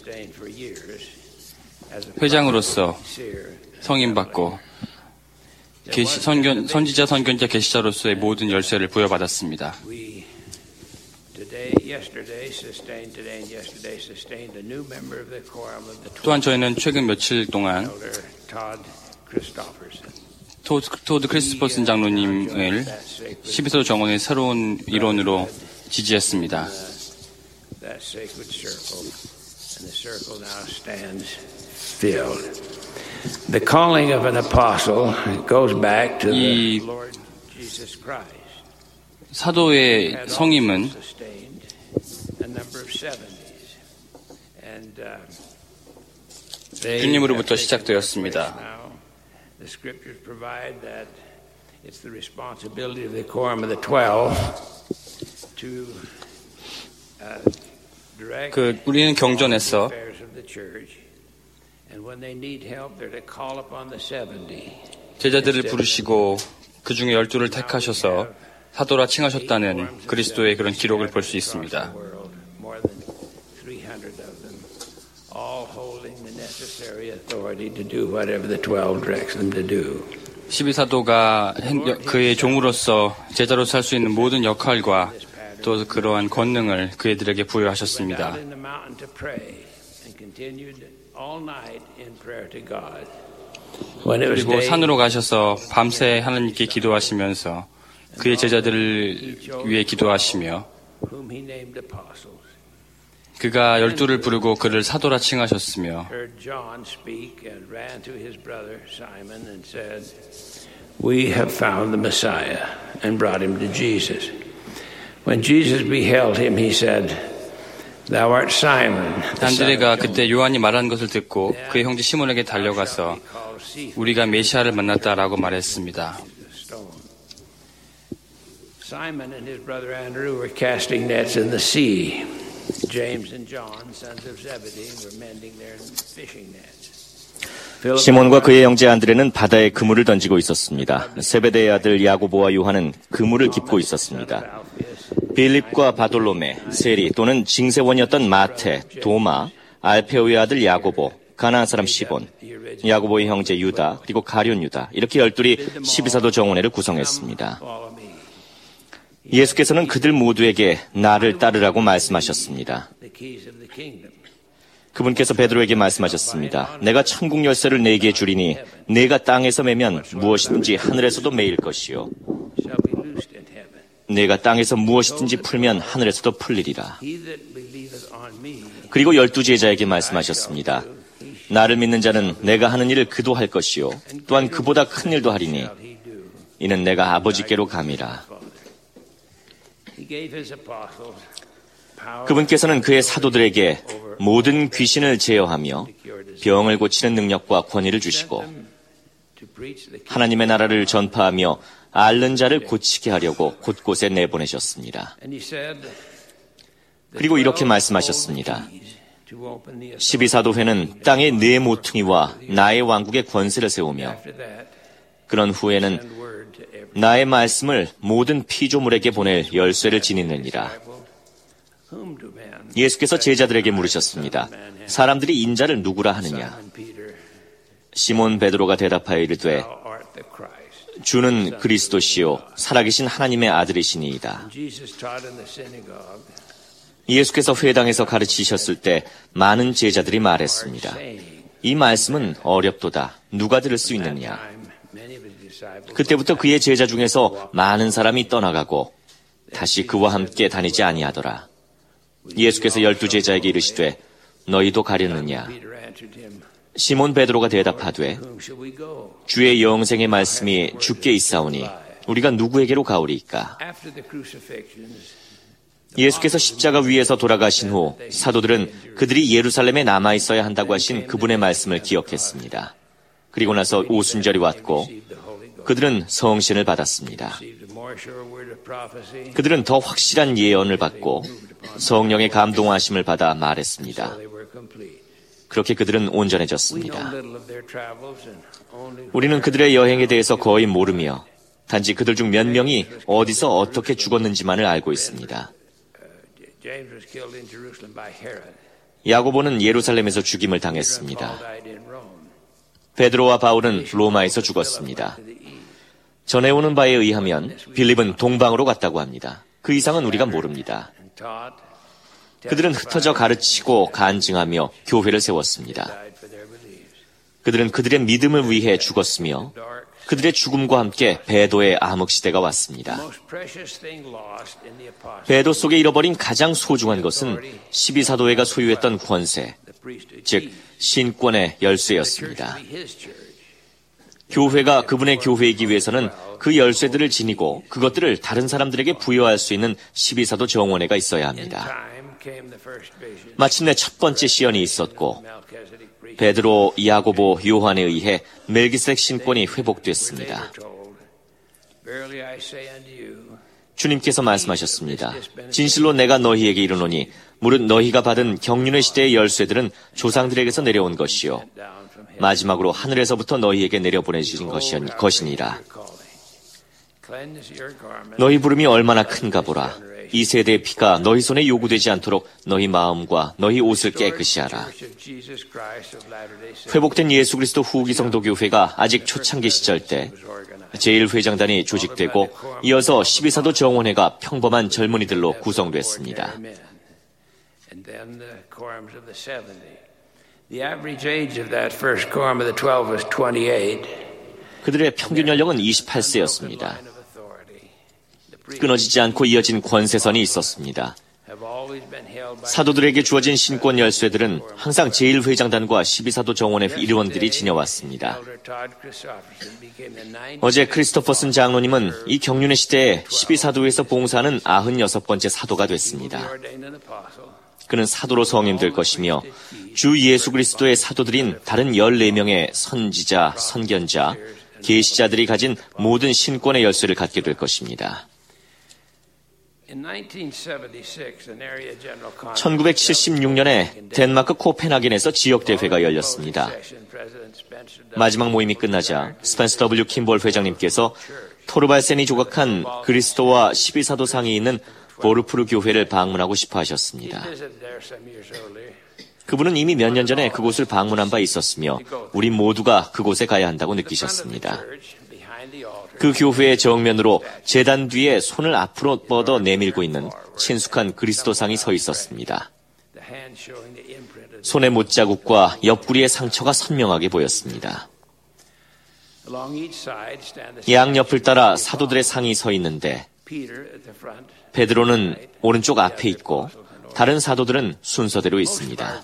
회장으로서 성인받고 계시, 선견, 선지자, 선견자, 계시자로서의 모든 열쇠를 부여받았습니다. 또한 저희는 최근 며칠 동안 토, 토드 크리스토퍼슨 장로님을 십이 사도 정원의 새로운 일원으로 지지했습니다. The calling of an apostle goes back to the Lord Jesus Christ. 사도의 성임은 주님으로부터 시작되었습니다. The scriptures provide that it's the responsibility of the quorum of the twelve to direct 그 우리는 경전에서 제자들을 부르시고 그 중에 열두를 택하셔서 사도라 칭하셨다는 그리스도의 그런 기록을 볼 수 있습니다. 십이 사도가 그의 종으로서 제자로서 할 수 있는 모든 역할과 또 그러한 권능을 그애들에게 부여하셨습니다. 그리고 산으로 가셔서 밤새 하나님께 기도하시면서 그의 제자들을 위해 기도하시며 그가 열두를 부르고 그를 사도라 칭하셨으며 We have found the Messiah and brought him to Jesus. When Jesus beheld him, he said, Thou art Simon. 안드레가 그때 요한이 말한 것을 듣고 그의 형제 시몬에게 달려가서 우리가 메시아를 만났다라고 말했습니다. Simon and his brother Andrew were casting nets in the sea. James and John, sons of Zebedee, were mending their fishing nets. 시몬과 그의 형제 안드레는 바다에 그물을 던지고 있었습니다. 세베대의 아들 야고보와 요한은 그물을 깁고 있었습니다. 빌립과 바돌로메, 세리 또는 징세원이었던 마테, 도마, 알페오의 아들 야고보, 가나안 사람 시몬, 야고보의 형제 유다, 그리고 가룟 유다, 이렇게 열둘이 십이 사도 정원회를 구성했습니다. 예수께서는 그들 모두에게 나를 따르라고 말씀하셨습니다. 그분께서 베드로에게 말씀하셨습니다. 내가 천국 열쇠를 네게 주리니 네가 땅에서 매면 무엇이든지 하늘에서도 매일 것이요. 내가 땅에서 무엇이든지 풀면 하늘에서도 풀리리라. 그리고 열두 제자에게 말씀하셨습니다. 나를 믿는 자는 내가 하는 일을 그도 할 것이요. 또한 그보다 큰 일도 하리니 이는 내가 아버지께로 감이라. 그분께서는 그의 사도들에게 모든 귀신을 제어하며 병을 고치는 능력과 권위를 주시고 하나님의 나라를 전파하며 앓는 자를 고치게 하려고 곳곳에 내보내셨습니다. 그리고 이렇게 말씀하셨습니다. 십이사도회는 땅의 네 모퉁이와 나의 왕국의 권세를 세우며 그런 후에는 나의 말씀을 모든 피조물에게 보낼 열쇠를 지니느니라. 예수께서 제자들에게 물으셨습니다. 사람들이 인자를 누구라 하느냐? 시몬 베드로가 대답하여 이르되 주는 그리스도시요 살아계신 하나님의 아들이시니이다. 예수께서 회당에서 가르치셨을 때 많은 제자들이 말했습니다. 이 말씀은 어렵도다. 누가 들을 수 있느냐? 그때부터 그의 제자 중에서 많은 사람이 떠나가고 다시 그와 함께 다니지 아니하더라. 예수께서 열두 제자에게 이르시되 너희도 가려느냐? 시몬 베드로가 대답하되 주의 영생의 말씀이 주께 있사오니 우리가 누구에게로 가오리이까? 예수께서 십자가 위에서 돌아가신 후 사도들은 그들이 예루살렘에 남아있어야 한다고 하신 그분의 말씀을 기억했습니다. 그리고 나서 오순절이 왔고 그들은 성신을 받았습니다. 그들은 더 확실한 예언을 받고 성령의 감동하심을 받아 말했습니다. 그렇게 그들은 온전해졌습니다. 우리는 그들의 여행에 대해서 거의 모르며 단지 그들 중 몇 명이 어디서 어떻게 죽었는지만을 알고 있습니다. 야고보는 예루살렘에서 죽임을 당했습니다. 베드로와 바울은 로마에서 죽었습니다. 전해오는 바에 의하면 빌립은 동방으로 갔다고 합니다. 그 이상은 우리가 모릅니다. 그들은 흩어져 가르치고 간증하며 교회를 세웠습니다. 그들은 그들의 믿음을 위해 죽었으며 그들의 죽음과 함께 배도의 암흑시대가 왔습니다. 배도 속에 잃어버린 가장 소중한 것은 십이사도회가 소유했던 권세, 즉 신권의 열쇠였습니다. 교회가 그분의 교회이기 위해서는 그 열쇠들을 지니고 그것들을 다른 사람들에게 부여할 수 있는 십이사도 정원회가 있어야 합니다. 마침내 첫 번째 시연이 있었고 베드로, 야고보, 요한에 의해 멜기세덱 신권이 회복됐습니다. 주님께서 말씀하셨습니다. 진실로 내가 너희에게 이르노니 무릇 너희가 받은 경륜의 시대의 열쇠들은 조상들에게서 내려온 것이요 마지막으로 하늘에서부터 너희에게 내려보내주신 것이니라. 너희 부름이 얼마나 큰가 보라. 이 세대의 피가 너희 손에 요구되지 않도록 너희 마음과 너희 옷을 깨끗이 하라. 회복된 예수 그리스도 후기 성도교회가 아직 초창기 시절 때 제일 회장단이 조직되고 이어서 십이사도 정원회가 평범한 젊은이들로 구성됐습니다. 그들의 평균 연령은 이십팔 세였습니다. 끊어지지 않고 이어진 권세선이 있었습니다. 사도들에게 주어진 신권 열쇠들은 항상 제일 회장단과 십이사도 정원의 일원들이 지녀왔습니다. 어제 크리스토퍼슨 장로님은 이 경륜의 시대에 십이사도에서 봉사하는 아흔여섯 번째 사도가 됐습니다. 그는 사도로 성임될 것이며 주 예수 그리스도의 사도들인 다른 열네 명의 선지자, 선견자, 계시자들이 가진 모든 신권의 열쇠를 갖게 될 것입니다. 천구백칠십육 년에 덴마크 코펜하겐에서 지역대회가 열렸습니다. 마지막 모임이 끝나자 스펜서 더블유 킴볼 회장님께서 토르발센이 조각한 그리스도와 십이사도상이 있는 보르푸르 교회를 방문하고 싶어 하셨습니다. 그분은 이미 몇 년 전에 그곳을 방문한 바 있었으며 우리 모두가 그곳에 가야 한다고 느끼셨습니다. 그 교회의 정면으로 제단 뒤에 손을 앞으로 뻗어 내밀고 있는 친숙한 그리스도상이 서 있었습니다. 손의 못자국과 옆구리의 상처가 선명하게 보였습니다. 양옆을 따라 사도들의 상이 서 있는데 베드로는 오른쪽 앞에 있고 다른 사도들은 순서대로 있습니다.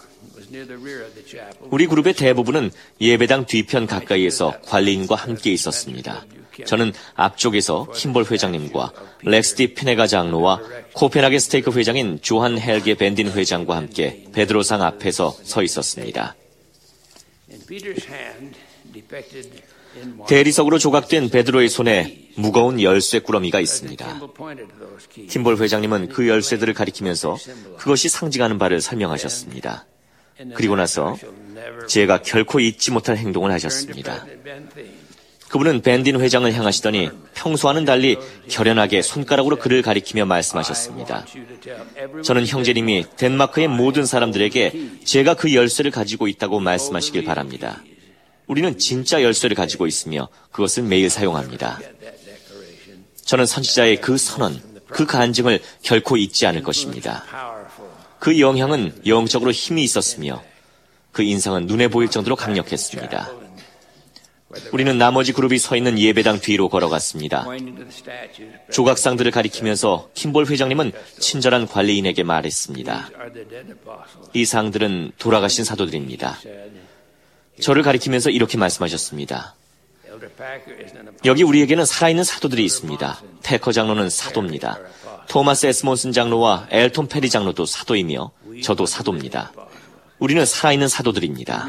우리 그룹의 대부분은 예배당 뒤편 가까이에서 관리인과 함께 있었습니다. 저는 앞쪽에서 킴볼 회장님과 렉스디 피네가 장로와 코펜하겐 스테이크 회장인 조한 헬게 벤딘 회장과 함께 베드로상 앞에서 서 있었습니다. 대리석으로 조각된 베드로의 손에 무거운 열쇠 꾸러미가 있습니다. 킴볼 회장님은 그 열쇠들을 가리키면서 그것이 상징하는 바를 설명하셨습니다. 그리고 나서 제가 결코 잊지 못할 행동을 하셨습니다. 그분은 밴딘 회장을 향하시더니 평소와는 달리 결연하게 손가락으로 그를 가리키며 말씀하셨습니다. 저는 형제님이 덴마크의 모든 사람들에게 제가 그 열쇠를 가지고 있다고 말씀하시길 바랍니다. 우리는 진짜 열쇠를 가지고 있으며 그것을 매일 사용합니다. 저는 선지자의 그 선언, 그 간증을 결코 잊지 않을 것입니다. 그 영향은 영적으로 힘이 있었으며 그 인상은 눈에 보일 정도로 강력했습니다. 우리는 나머지 그룹이 서 있는 예배당 뒤로 걸어갔습니다. 조각상들을 가리키면서 킴볼 회장님은 친절한 관리인에게 말했습니다. 이 상들은 돌아가신 사도들입니다. 저를 가리키면서 이렇게 말씀하셨습니다. 여기 우리에게는 살아있는 사도들이 있습니다. 패커 장로는 사도입니다. 토마스 에스몬슨 장로와 엘톤 페리 장로도 사도이며 저도 사도입니다. 우리는 살아있는 사도들입니다.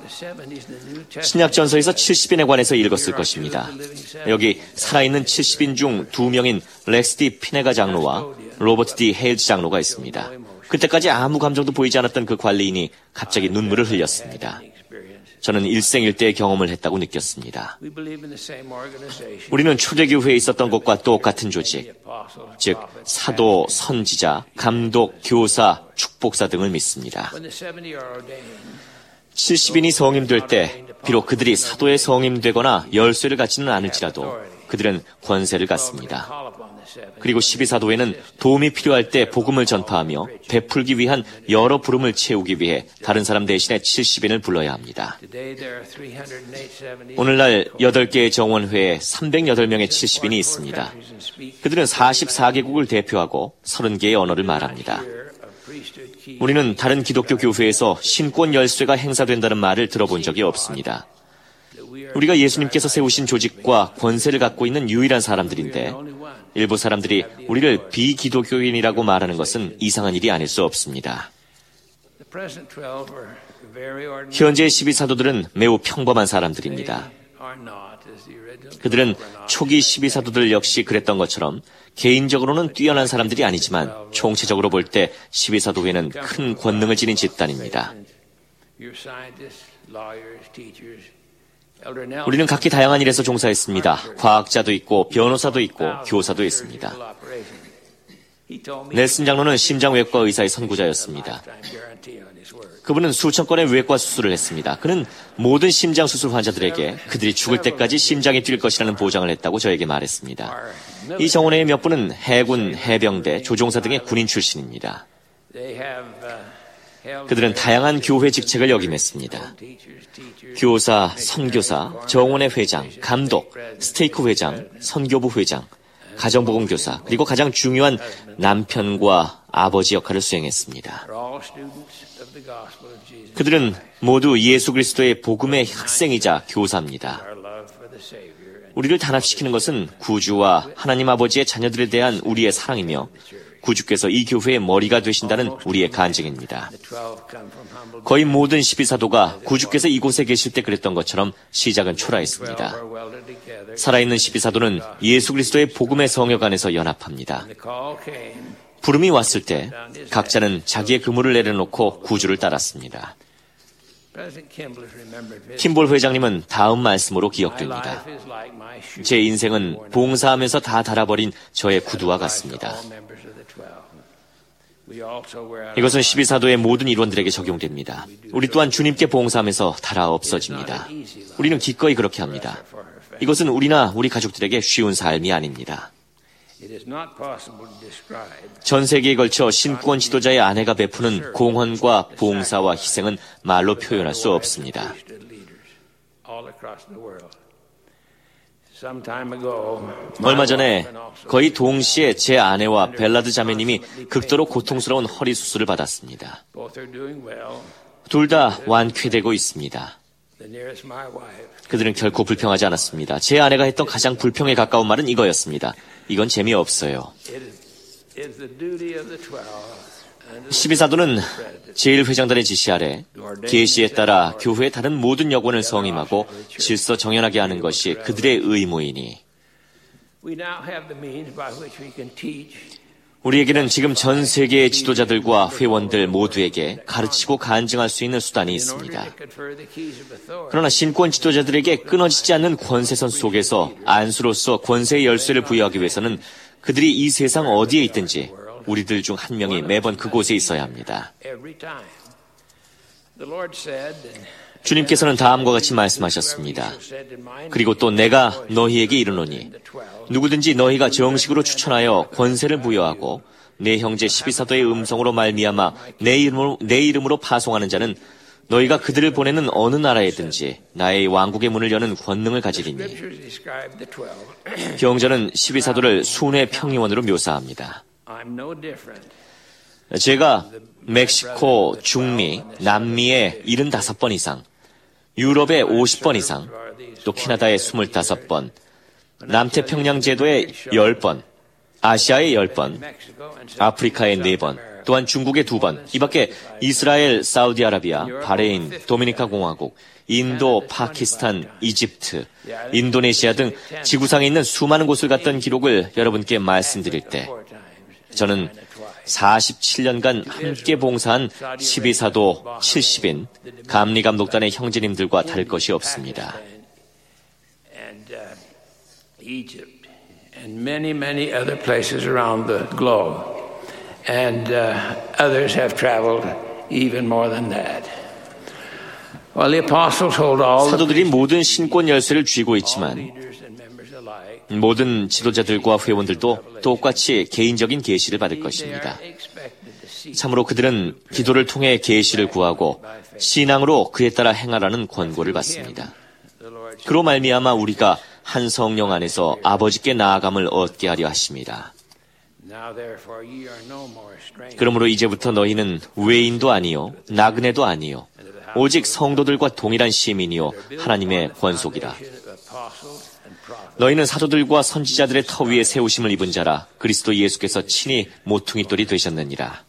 신약전서에서 칠십 인에 관해서 읽었을 것입니다. 여기 살아있는 칠십 인 중 두 명인 렉스 디 피네가 장로와 로버트 디 헤일즈 장로가 있습니다. 그때까지 아무 감정도 보이지 않았던 그 관리인이 갑자기 눈물을 흘렸습니다. 저는 일생일대의 경험을 했다고 느꼈습니다. 우리는 초대교회에 있었던 것과 똑같은 조직, 즉 사도, 선지자, 감독, 교사, 축복사 등을 믿습니다. 칠십 인이 성임될 때 비록 그들이 사도의 성임되거나 열쇠를 갖지는 않을지라도 그들은 권세를 갖습니다. 그리고 십이 사도에는 도움이 필요할 때 복음을 전파하며 베풀기 위한 여러 부름을 채우기 위해 다른 사람 대신에 칠십 인을 불러야 합니다. 오늘날 여덟 개의 정원회에 삼백여덟 명의 칠십 인이 있습니다. 그들은 사십사 개국을 대표하고 서른 개의 언어를 말합니다. 우리는 다른 기독교 교회에서 신권 열쇠가 행사된다는 말을 들어본 적이 없습니다. 우리가 예수님께서 세우신 조직과 권세를 갖고 있는 유일한 사람들인데 일부 사람들이 우리를 비기독교인이라고 말하는 것은 이상한 일이 아닐 수 없습니다. 현재의 십이 사도들은 매우 평범한 사람들입니다. 그들은 초기 십이 사도들 역시 그랬던 것처럼 개인적으로는 뛰어난 사람들이 아니지만 총체적으로 볼 때 십이 사도회는 큰 권능을 지닌 집단입니다. 우리는 각기 다양한 일에서 종사했습니다. 과학자도 있고 변호사도 있고 교사도 있습니다. 넬슨 장로는 심장외과 의사의 선구자였습니다. 그분은 수천 건의 외과 수술을 했습니다. 그는 모든 심장 수술 환자들에게 그들이 죽을 때까지 심장이 뛸 것이라는 보장을 했다고 저에게 말했습니다. 이 정원회의 몇 분은 해군, 해병대, 조종사 등의 군인 출신입니다. 그들은 다양한 교회 직책을 역임했습니다. 교사, 선교사, 정원회 회장, 감독, 스테이크 회장, 선교부 회장, 가정보건교사, 그리고 가장 중요한 남편과 아버지 역할을 수행했습니다. 그들은 모두 예수 그리스도의 복음의 학생이자 교사입니다. 우리를 단합시키는 것은 구주와 하나님 아버지의 자녀들에 대한 우리의 사랑이며 구주께서 이 교회의 머리가 되신다는 우리의 간증입니다. 거의 모든 십이 사도가 구주께서 이곳에 계실 때 그랬던 것처럼 시작은 초라했습니다. 살아있는 십이 사도는 예수 그리스도의 복음의 성역 안에서 연합합니다. 부름이 왔을 때 각자는 자기의 그물을 내려놓고 구주를 따랐습니다. 킴볼 회장님은 다음 말씀으로 기억됩니다. 제 인생은 봉사하면서 다 닳아버린 저의 구두와 같습니다. 이것은 십이 사도의 모든 일원들에게 적용됩니다. 우리 또한 주님께 봉사하면서 닳아 없어집니다. 우리는 기꺼이 그렇게 합니다. 이것은 우리나 우리 가족들에게 쉬운 삶이 아닙니다. 전 세계에 걸쳐 신권 지도자의 아내가 베푸는 공헌과 봉사와 희생은 말로 표현할 수 없습니다. 얼마 전에 거의 동시에 제 아내와 벨라드 자매님이 극도로 고통스러운 허리 수술을 받았습니다. 둘 다 완쾌되고 있습니다. 그들은 결코 불평하지 않았습니다. 제 아내가 했던 가장 불평에 가까운 말은 이거였습니다. 이건 재미없어요. 십이 사도는 제일 회장단의 지시 아래 계시에 따라 교회의 다른 모든 역원을 성임하고 질서 정연하게 하는 것이 그들의 의무이니 우리에게는 지금 전 세계의 지도자들과 회원들 모두에게 가르치고 간증할 수 있는 수단이 있습니다. 그러나 신권 지도자들에게 끊어지지 않는 권세선 속에서 안수로서 권세의 열쇠를 부여하기 위해서는 그들이 이 세상 어디에 있든지 우리들 중 한 명이 매번 그곳에 있어야 합니다. 주님께서는 다음과 같이 말씀하셨습니다. 그리고 또 내가 너희에게 이르노니 누구든지 너희가 정식으로 추천하여 권세를 부여하고 내 형제 십이 사도의 음성으로 말미암아 내 이름으로, 내 이름으로 파송하는 자는 너희가 그들을 보내는 어느 나라에든지 나의 왕국의 문을 여는 권능을 가지리니. 경전은 십이 사도를 순회 평의원으로 묘사합니다. 제가 멕시코, 중미, 남미에 칠십오 번 이상, 유럽에 오십 번 이상, 또 캐나다에 이십오 번, 남태평양 제도에 십 번, 아시아에 십 번, 아프리카에 네 번, 또한 중국에 두 번, 이 밖에 이스라엘, 사우디아라비아, 바레인, 도미니카 공화국, 인도, 파키스탄, 이집트, 인도네시아 등 지구상에 있는 수많은 곳을 갔던 기록을 여러분께 말씀드릴 때 저는 사십칠 년간 함께 봉사한 십이 사도 칠십인 감리감독단의 형제님들과 다를 것이 없습니다. And many, many other places around the globe. And uh, others have traveled even more than that. Well, the apostles hold all 사도들이 모든 신권 열쇠를 쥐고 있지만 모든 지도자들과 회원들도 똑같이 개인적인 계시를 받을 것입니다. 참으로 그들은 기도를 통해 계시를 구하고 신앙으로 그에 따라 행하라는 권고를 받습니다. 그로 말미암아 우리가 한 성령 안에서 아버지께 나아감을 얻게 하려 하십니다. 그러므로 이제부터 너희는 외인도 아니요 나그네도 아니요 오직 성도들과 동일한 시민이요 하나님의 권속이라. 너희는 사도들과 선지자들의 터 위에 세우심을 입은 자라. 그리스도 예수께서 친히 모퉁이돌이 되셨느니라.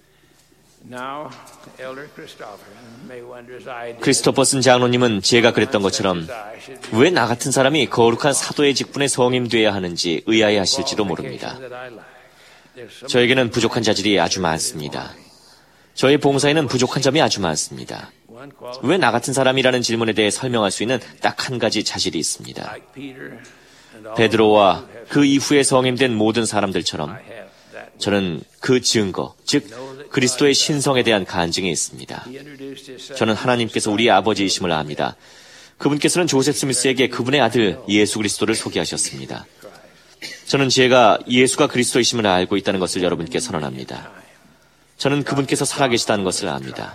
크리스토퍼슨 장로님은 제가 그랬던 것처럼 왜 나 같은 사람이 거룩한 사도의 직분에 성임돼야 하는지 의아해하실지도 모릅니다. 저에게는 부족한 자질이 아주 많습니다. 저의 봉사에는 부족한 점이 아주 많습니다. 왜 나 같은 사람이라는 질문에 대해 설명할 수 있는 딱 한 가지 자질이 있습니다. 베드로와 그 이후에 성임된 모든 사람들처럼 저는 그 증거, 즉 그리스도의 신성에 대한 간증이 있습니다. 저는 하나님께서 우리의 아버지이심을 압니다. 그분께서는 조셉 스미스에게 그분의 아들 예수 그리스도를 소개하셨습니다. 저는 제가 예수가 그리스도이심을 알고 있다는 것을 여러분께 선언합니다. 저는 그분께서 살아계시다는 것을 압니다.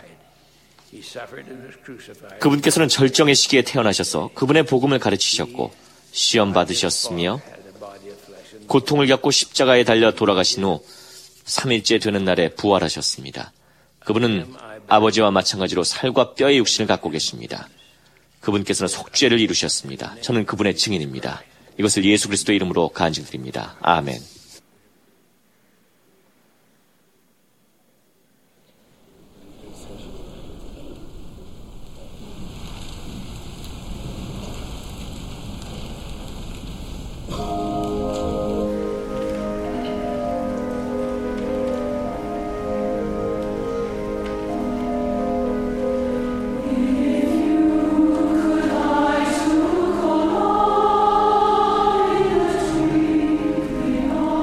그분께서는 절정의 시기에 태어나셔서 그분의 복음을 가르치셨고 시험 받으셨으며 고통을 겪고 십자가에 달려 돌아가신 후 삼 일째 되는 날에 부활하셨습니다. 그분은 아버지와 마찬가지로 살과 뼈의 육신을 갖고 계십니다. 그분께서는 속죄를 이루셨습니다. 저는 그분의 증인입니다. 이것을 예수 그리스도의 이름으로 간증드립니다. 아멘. Oh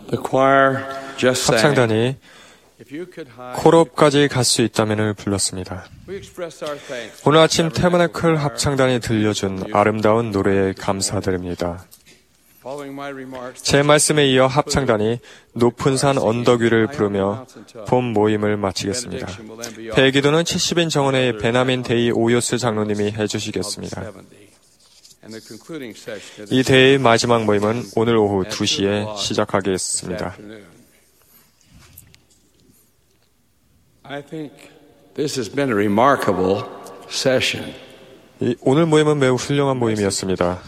합창단이 콜업까지 갈 수 있다면을 불렀습니다. 오늘 아침 태버네클 합창단이 들려준 아름다운 노래에 감사드립니다. 제 말씀에 이어 합창단이 높은 산 언덕 위를 부르며 본 모임을 마치겠습니다. 대기도는 칠십 인 정원의 베나민 데이 오요스 장로님이 해주시겠습니다. 이 대회의 마지막 모임은 오늘 오후 두 시에 시작하겠습니다. I think this has been a remarkable session. 이, 오늘 모임은 매우 훌륭한 모임이었습니다.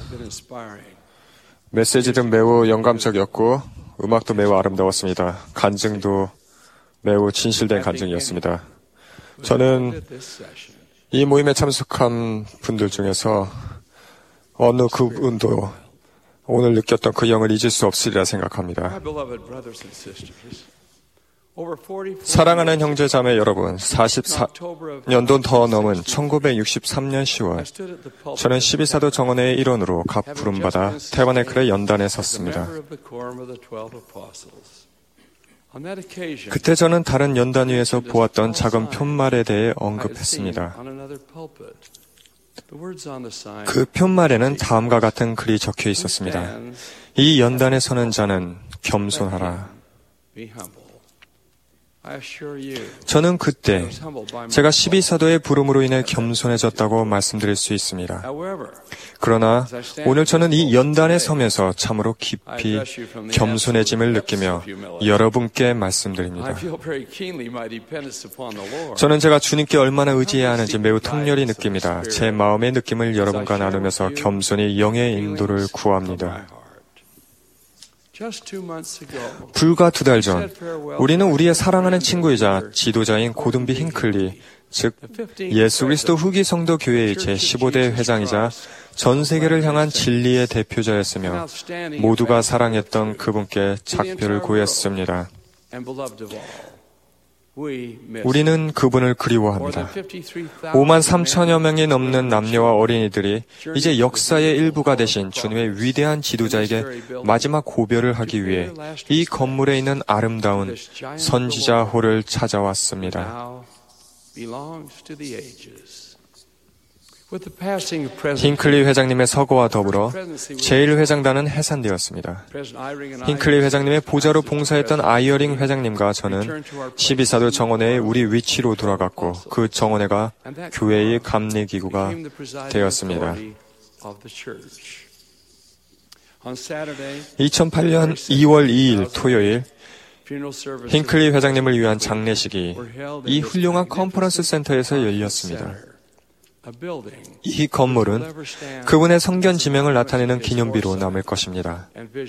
메시지도 매우 영감적이었고 음악도 매우 아름다웠습니다. 간증도 매우 진실된 간증이었습니다. 저는 이 모임에 참석한 분들 중에서 어느 그분도 오늘 느꼈던 그 영을 잊을 수 없으리라 생각합니다. 사랑하는 형제 자매 여러분, 사십사 년도 더 넘은 천구백육십삼 년 시월, 저는 십이 사도 정원회의 일원으로 각 부름받아 태버네클의 연단에 섰습니다. 그때 저는 다른 연단 위에서 보았던 작은 푯말에 대해 언급했습니다. 그 푯말에는 다음과 같은 글이 적혀 있었습니다. 이 연단에 서는 자는 겸손하라. 저는 그때 제가 십이 사도의 부름으로 인해 겸손해졌다고 말씀드릴 수 있습니다. 그러나 오늘 저는 이 연단에 서면서 참으로 깊이 겸손해짐을 느끼며 여러분께 말씀드립니다. 저는 제가 주님께 얼마나 의지해야 하는지 매우 통렬히 느낍니다. 제 마음의 느낌을 여러분과 나누면서 겸손히 영의 인도를 구합니다. 불과 두 달 전, 우리는 우리의 사랑하는 친구이자 지도자인 고든비 힌클리, 즉 예수 그리스도 후기 성도 교회의 제십오 대 회장이자 전 세계를 향한 진리의 대표자였으며 모두가 사랑했던 그분께 작별을 고했습니다. 우리는 그분을 그리워합니다. 오만 삼천여 명이 넘는 남녀와 어린이들이 이제 역사의 일부가 되신 주님의 위대한 지도자에게 마지막 고별을 하기 위해 이 건물에 있는 아름다운 선지자 홀을 찾아왔습니다. 힌클리 회장님의 서거와 더불어 제일 회장단은 해산되었습니다. 힌클리 회장님의 보좌로 봉사했던 아이어링 회장님과 저는 십이 사도 정원회의 우리 위치로 돌아갔고 그 정원회가 교회의 감리기구가 되었습니다. 이천팔 년 이월 이일 토요일 힌클리 회장님을 위한 장례식이 이 훌륭한 컨퍼런스 센터에서 열렸습니다. 이 건물은 그분의 성견 지명을 나타내는 기념비로 남을 것입니다.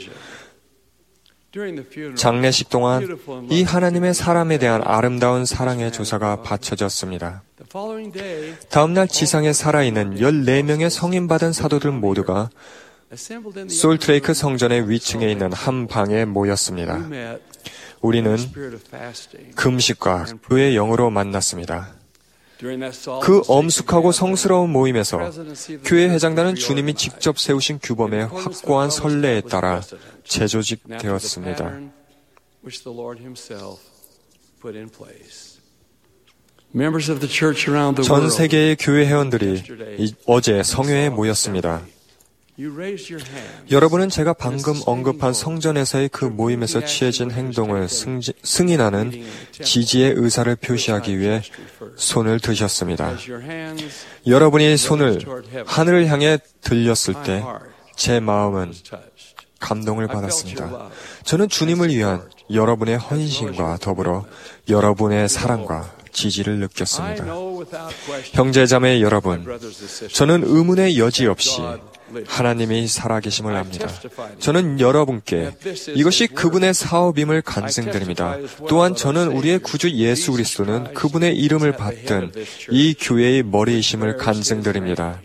장례식 동안 이 하나님의 사람에 대한 아름다운 사랑의 조사가 바쳐졌습니다. 다음날 지상에 살아있는 열네 명의 성인받은 사도들 모두가 솔트레이크 성전의 위층에 있는 한 방에 모였습니다. 우리는 금식과 그의 영으로 만났습니다. 그 엄숙하고 성스러운 모임에서 교회 회장단은 주님이 직접 세우신 규범의 확고한 선례에 따라 재조직되었습니다. 전 세계의 교회 회원들이 어제 성회에 모였습니다. 여러분은 제가 방금 언급한 성전에서의 그 모임에서 취해진 행동을 승지, 승인하는 지지의 의사를 표시하기 위해 손을 드셨습니다. 여러분이 손을 하늘을 향해 들렸을 때 제 마음은 감동을 받았습니다. 저는 주님을 위한 여러분의 헌신과 더불어 여러분의 사랑과 지지를 느꼈습니다. 형제자매 여러분, 저는 의문의 여지 없이 하나님이 살아계심을 압니다. 저는 여러분께 이것이 그분의 사업임을 간증드립니다. 또한 저는 우리의 구주 예수 그리스도는 그분의 이름을 받든 이 교회의 머리이심을 간증드립니다.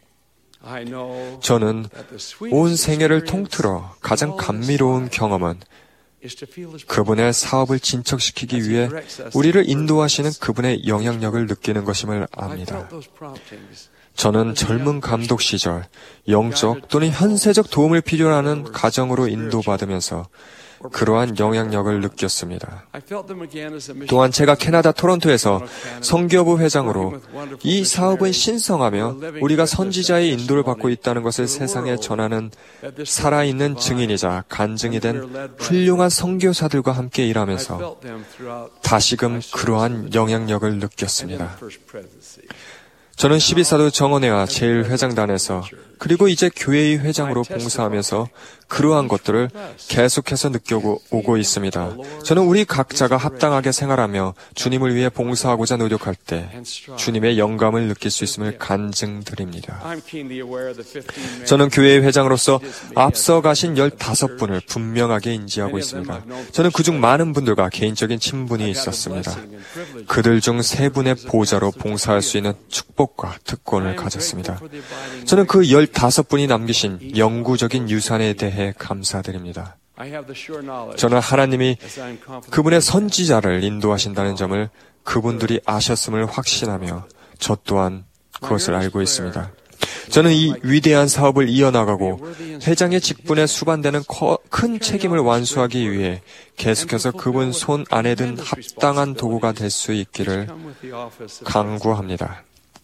저는 온 생애를 통틀어 가장 감미로운 경험은 그분의 사업을 진척시키기 위해 우리를 인도하시는 그분의 영향력을 느끼는 것임을 압니다. 저는 젊은 감독 시절 영적 또는 현세적 도움을 필요로 하는 가정으로 인도받으면서 그러한 영향력을 느꼈습니다. 또한 제가 캐나다 토론토에서 선교부 회장으로 이 사업은 신성하며 우리가 선지자의 인도를 받고 있다는 것을 세상에 전하는 살아있는 증인이자 간증이 된 훌륭한 선교사들과 함께 일하면서 다시금 그러한 영향력을 느꼈습니다. 저는 십이사도 정원회와 제일 회장단에서 그리고 이제 교회의 회장으로 봉사하면서 그러한 것들을 계속해서 느껴오고 있습니다. 저는 우리 각자가 합당하게 생활하며 주님을 위해 봉사하고자 노력할 때 주님의 영감을 느낄 수 있음을 간증드립니다. 저는 교회의 회장으로서 앞서 가신 열다섯 분을 분명하게 인지하고 있습니다. 저는 그중 많은 분들과 개인적인 친분이 있었습니다. 그들 중 세 분의 보좌로 봉사할 수 있는 축복과 특권을 가졌습니다. 저는 그 열다섯 분이 남기신 영구적인 유산에 대해 감사드립니다. 저는 하나님이 그분의 선지자를 인도하신다는 점을 그분들이 아셨음을 확신하며 저 또한 그것을 알고 있습니다. 저는 이 위대한 사업을 이어나가고 회장의 직분에 수반되는 큰 책임을 완수하기 위해 계속해서 그분 손 안에 든 합당한 도구가 될 수 있기를 간구합니다.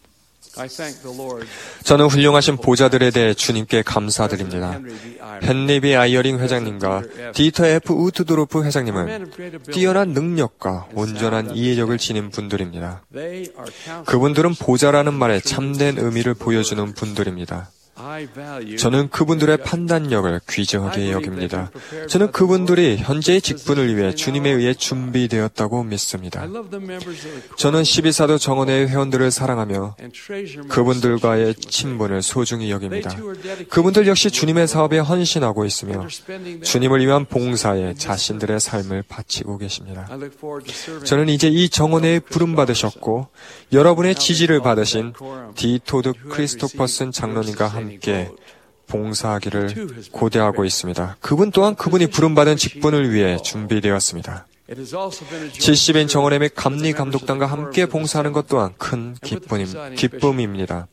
저는 훌륭하신 보좌들에 대해 주님께 감사드립니다. 헨리 비 아이어링 회장님과 디터 에프 우트도르프 회장님은 뛰어난 능력과 온전한 이해력을 지닌 분들입니다. 그분들은 보좌라는 말에 참된 의미를 보여주는 분들입니다. 저는 그분들의 판단력을 귀중하게 여깁니다. 저는 그분들이 현재의 직분을 위해 주님에 의해 준비되었다고 믿습니다. 저는 십이사도 정원회의 회원들을 사랑하며 그분들과의 친분을 소중히 여깁니다. 그분들 역시 주님의 사업에 헌신하고 있으며 주님을 위한 봉사에 자신들의 삶을 바치고 계십니다. 저는 이제 이 정원회에 부름받으셨고 여러분의 지지를 받으신 디 토드 크리스토퍼슨 장로님과 함께 봉사하기를 고대하고 있습니다. 그분 또한 그분이 부름받은 직분을 위해 준비되었습니다. 칠십 인 정원회 및 감리 감독단과 함께 봉사하는 것 또한 큰 기쁨임, 기쁨입니다.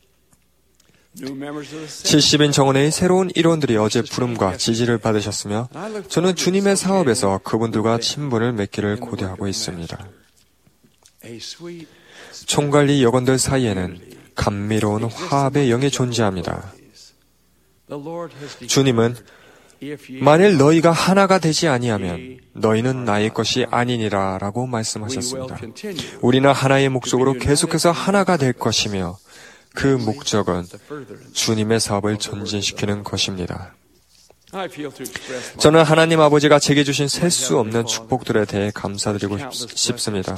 칠십 인 정원회의 새로운 일원들이 어제 부름과 지지를 받으셨으며 저는 주님의 사업에서 그분들과 친분을 맺기를 고대하고 있습니다. 총관리 여건들 사이에는 감미로운 화합의 영이 존재합니다. 주님은 만일 너희가 하나가 되지 아니하면 너희는 나의 것이 아니니라 라고 말씀하셨습니다. 우리는 하나의 목적으로 계속해서 하나가 될 것이며 그 목적은 주님의 사업을 전진시키는 것입니다. 저는 하나님 아버지가 제게 주신 셀 수 없는 축복들에 대해 감사드리고 싶습니다.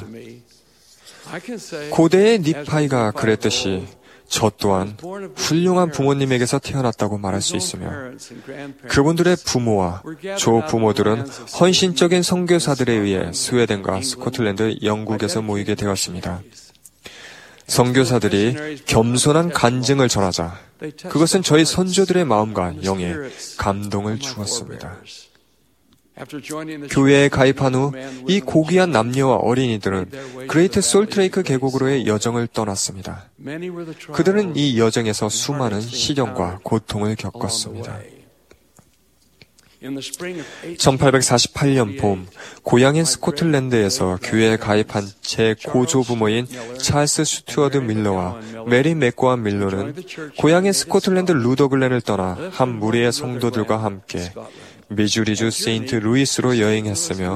고대의 니파이가 그랬듯이 저 또한 훌륭한 부모님에게서 태어났다고 말할 수 있으며 그분들의 부모와 조부모들은 헌신적인 선교사들에 의해 스웨덴과 스코틀랜드, 영국에서 모이게 되었습니다. 선교사들이 겸손한 간증을 전하자 그것은 저희 선조들의 마음과 영에 감동을 주었습니다. 교회에 가입한 후 이 고귀한 남녀와 어린이들은 그레이트 솔트레이크 계곡으로의 여정을 떠났습니다. 그들은 이 여정에서 수많은 시련과 고통을 겪었습니다. 천팔백사십팔 년 봄, 고향인 스코틀랜드에서 교회에 가입한 제 고조부모인 찰스 스튜어드 밀러와 메리 맥고한 밀러는 고향인 스코틀랜드 루더글렌을 떠나 한 무리의 성도들과 함께 미주리주 세인트 루이스로 여행했으며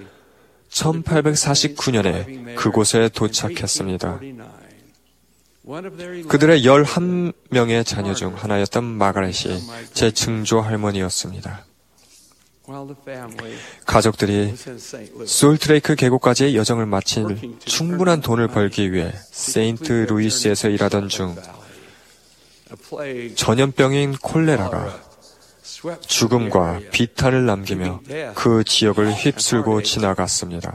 천팔백사십구 년에 그곳에 도착했습니다. 그들의 열한 명의 자녀 중 하나였던 마가렛이 제 증조 할머니였습니다. 가족들이 솔트레이크 계곡까지의 여정을 마칠 충분한 돈을 벌기 위해 세인트 루이스에서 일하던 중 전염병인 콜레라가 죽음과 비탄을 남기며 그 지역을 휩쓸고 지나갔습니다.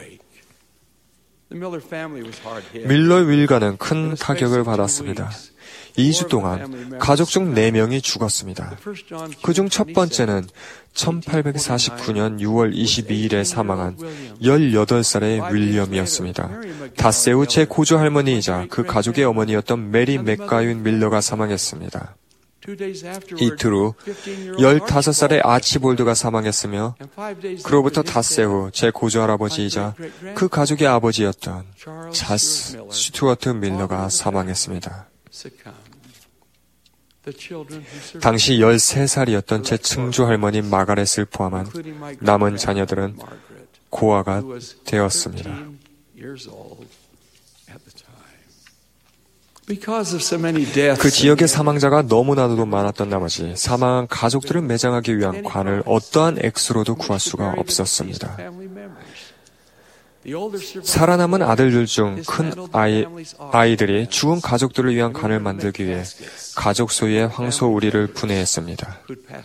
밀러 일가는 큰 타격을 받았습니다. 이 주 동안 가족 중 네 명이 죽었습니다. 그중 첫 번째는 천팔백사십구 년 유월 이십이일에 사망한 열여덟 살의 윌리엄이었습니다. 닷새 후 제 고조 할머니이자 그 가족의 어머니였던 메리 맥가윤 밀러가 사망했습니다. 이틀 후 열다섯 살의 아치볼드가 사망했으며 그로부터 닷새 후 제 고조할아버지이자 그 가족의 아버지였던 차스 스튜어트 밀러가 사망했습니다. 당시 열세 살이었던 제 증조 할머니 마가렛을 포함한 남은 자녀들은 고아가 되었습니다. 그 지역의 사망자가 너무나도 많았던 나머지 사망한 가족들을 매장하기 위한 관을 어떠한 액수로도 구할 수가 없었습니다. 살아남은 아들들 중 큰 아이, 아이들이 죽은 가족들을 위한 관을 만들기 위해 가족 소유의 황소우리를 분해했습니다.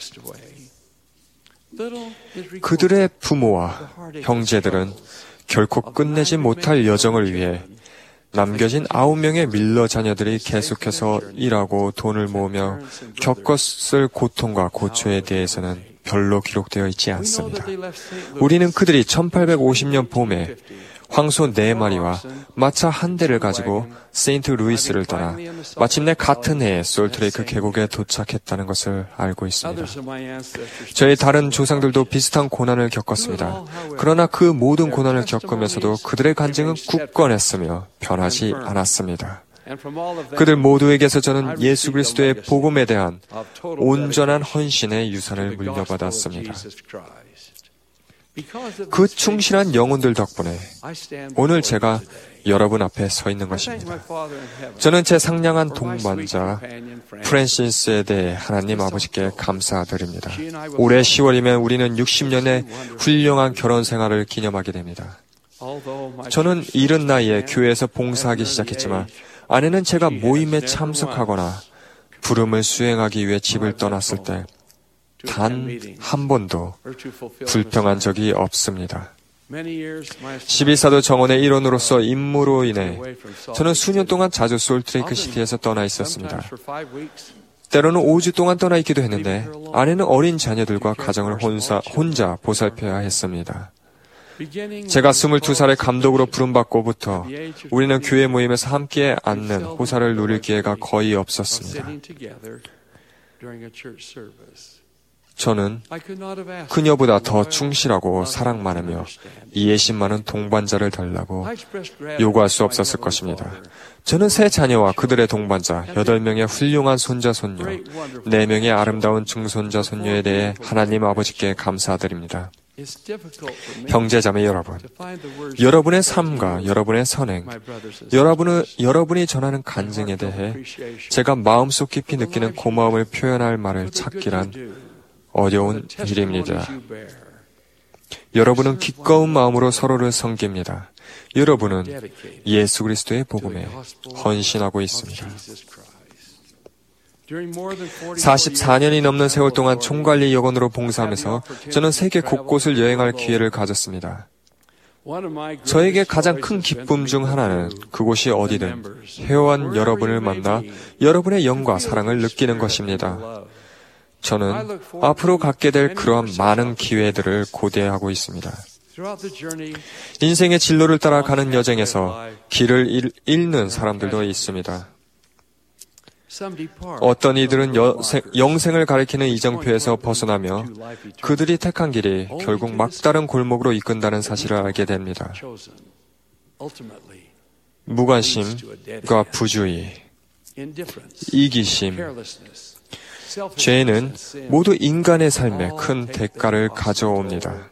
그들의 부모와 형제들은 결코 끝내지 못할 여정을 위해 남겨진 아홉 명의 밀러 자녀들이 계속해서 일하고 돈을 모으며 겪었을 고통과 고초에 대해서는 별로 기록되어 있지 않습니다. 우리는 그들이 천팔백오십 년 봄에 황소 네 마리와 마차 한 대를 가지고 세인트 루이스를 떠나 마침내 같은 해에 솔트레이크 계곡에 도착했다는 것을 알고 있습니다. 저희 다른 조상들도 비슷한 고난을 겪었습니다. 그러나 그 모든 고난을 겪으면서도 그들의 간증은 굳건했으며 변하지 않았습니다. 그들 모두에게서 저는 예수 그리스도의 복음에 대한 온전한 헌신의 유산을 물려받았습니다. 그 충실한 영혼들 덕분에 오늘 제가 여러분 앞에 서 있는 것입니다. 저는 제 상냥한 동반자 프랜시스에 대해 하나님 아버지께 감사드립니다. 올해 시월이면 우리는 육십 년의 훌륭한 결혼 생활을 기념하게 됩니다. 저는 이른 나이에 교회에서 봉사하기 시작했지만 아내는 제가 모임에 참석하거나 부름을 수행하기 위해 집을 떠났을 때 단 한 번도 불평한 적이 없습니다. 십이 사도 정원의 일원으로서 임무로 인해 저는 수년 동안 자주 솔트레이크 시티에서 떠나 있었습니다. 때로는 오 주 동안 떠나 있기도 했는데 아내는 어린 자녀들과 가정을 혼자, 혼자 보살펴야 했습니다. 제가 스물두 살의 감독으로 부름받고부터 우리는 교회 모임에서 함께 앉는 호사를 누릴 기회가 거의 없었습니다. 저는 그녀보다 더 충실하고 사랑 많으며 이해심 많은 동반자를 달라고 요구할 수 없었을 것입니다. 저는 세 자녀와 그들의 동반자, 여덟 명의 훌륭한 손자, 손녀, 네 명의 아름다운 증손자, 손녀에 대해 하나님 아버지께 감사드립니다. 형제자매 여러분, 여러분의 삶과 여러분의 선행, 여러분의, 여러분이 전하는 간증에 대해 제가 마음속 깊이 느끼는 고마움을 표현할 말을 찾기란 어려운 일입니다. 여러분은 기꺼운 마음으로 서로를 섬깁니다. 여러분은 예수 그리스도의 복음에 헌신하고 있습니다. 사십사 년이 넘는 세월 동안 총관리 여건으로 봉사하면서 저는 세계 곳곳을 여행할 기회를 가졌습니다. 저에게 가장 큰 기쁨 중 하나는 그곳이 어디든 회원 여러분을 만나 여러분의 영과 사랑을 느끼는 것입니다. 저는 앞으로 갖게 될 그러한 많은 기회들을 고대하고 있습니다. 인생의 진로를 따라 가는 여정에서 길을 잃는 사람들도 있습니다. 어떤 이들은 여생, 영생을 가리키는 이정표에서 벗어나며 그들이 택한 길이 결국 막다른 골목으로 이끈다는 사실을 알게 됩니다. 무관심과 부주의, 이기심, 죄는 모두 인간의 삶에 큰 대가를 가져옵니다.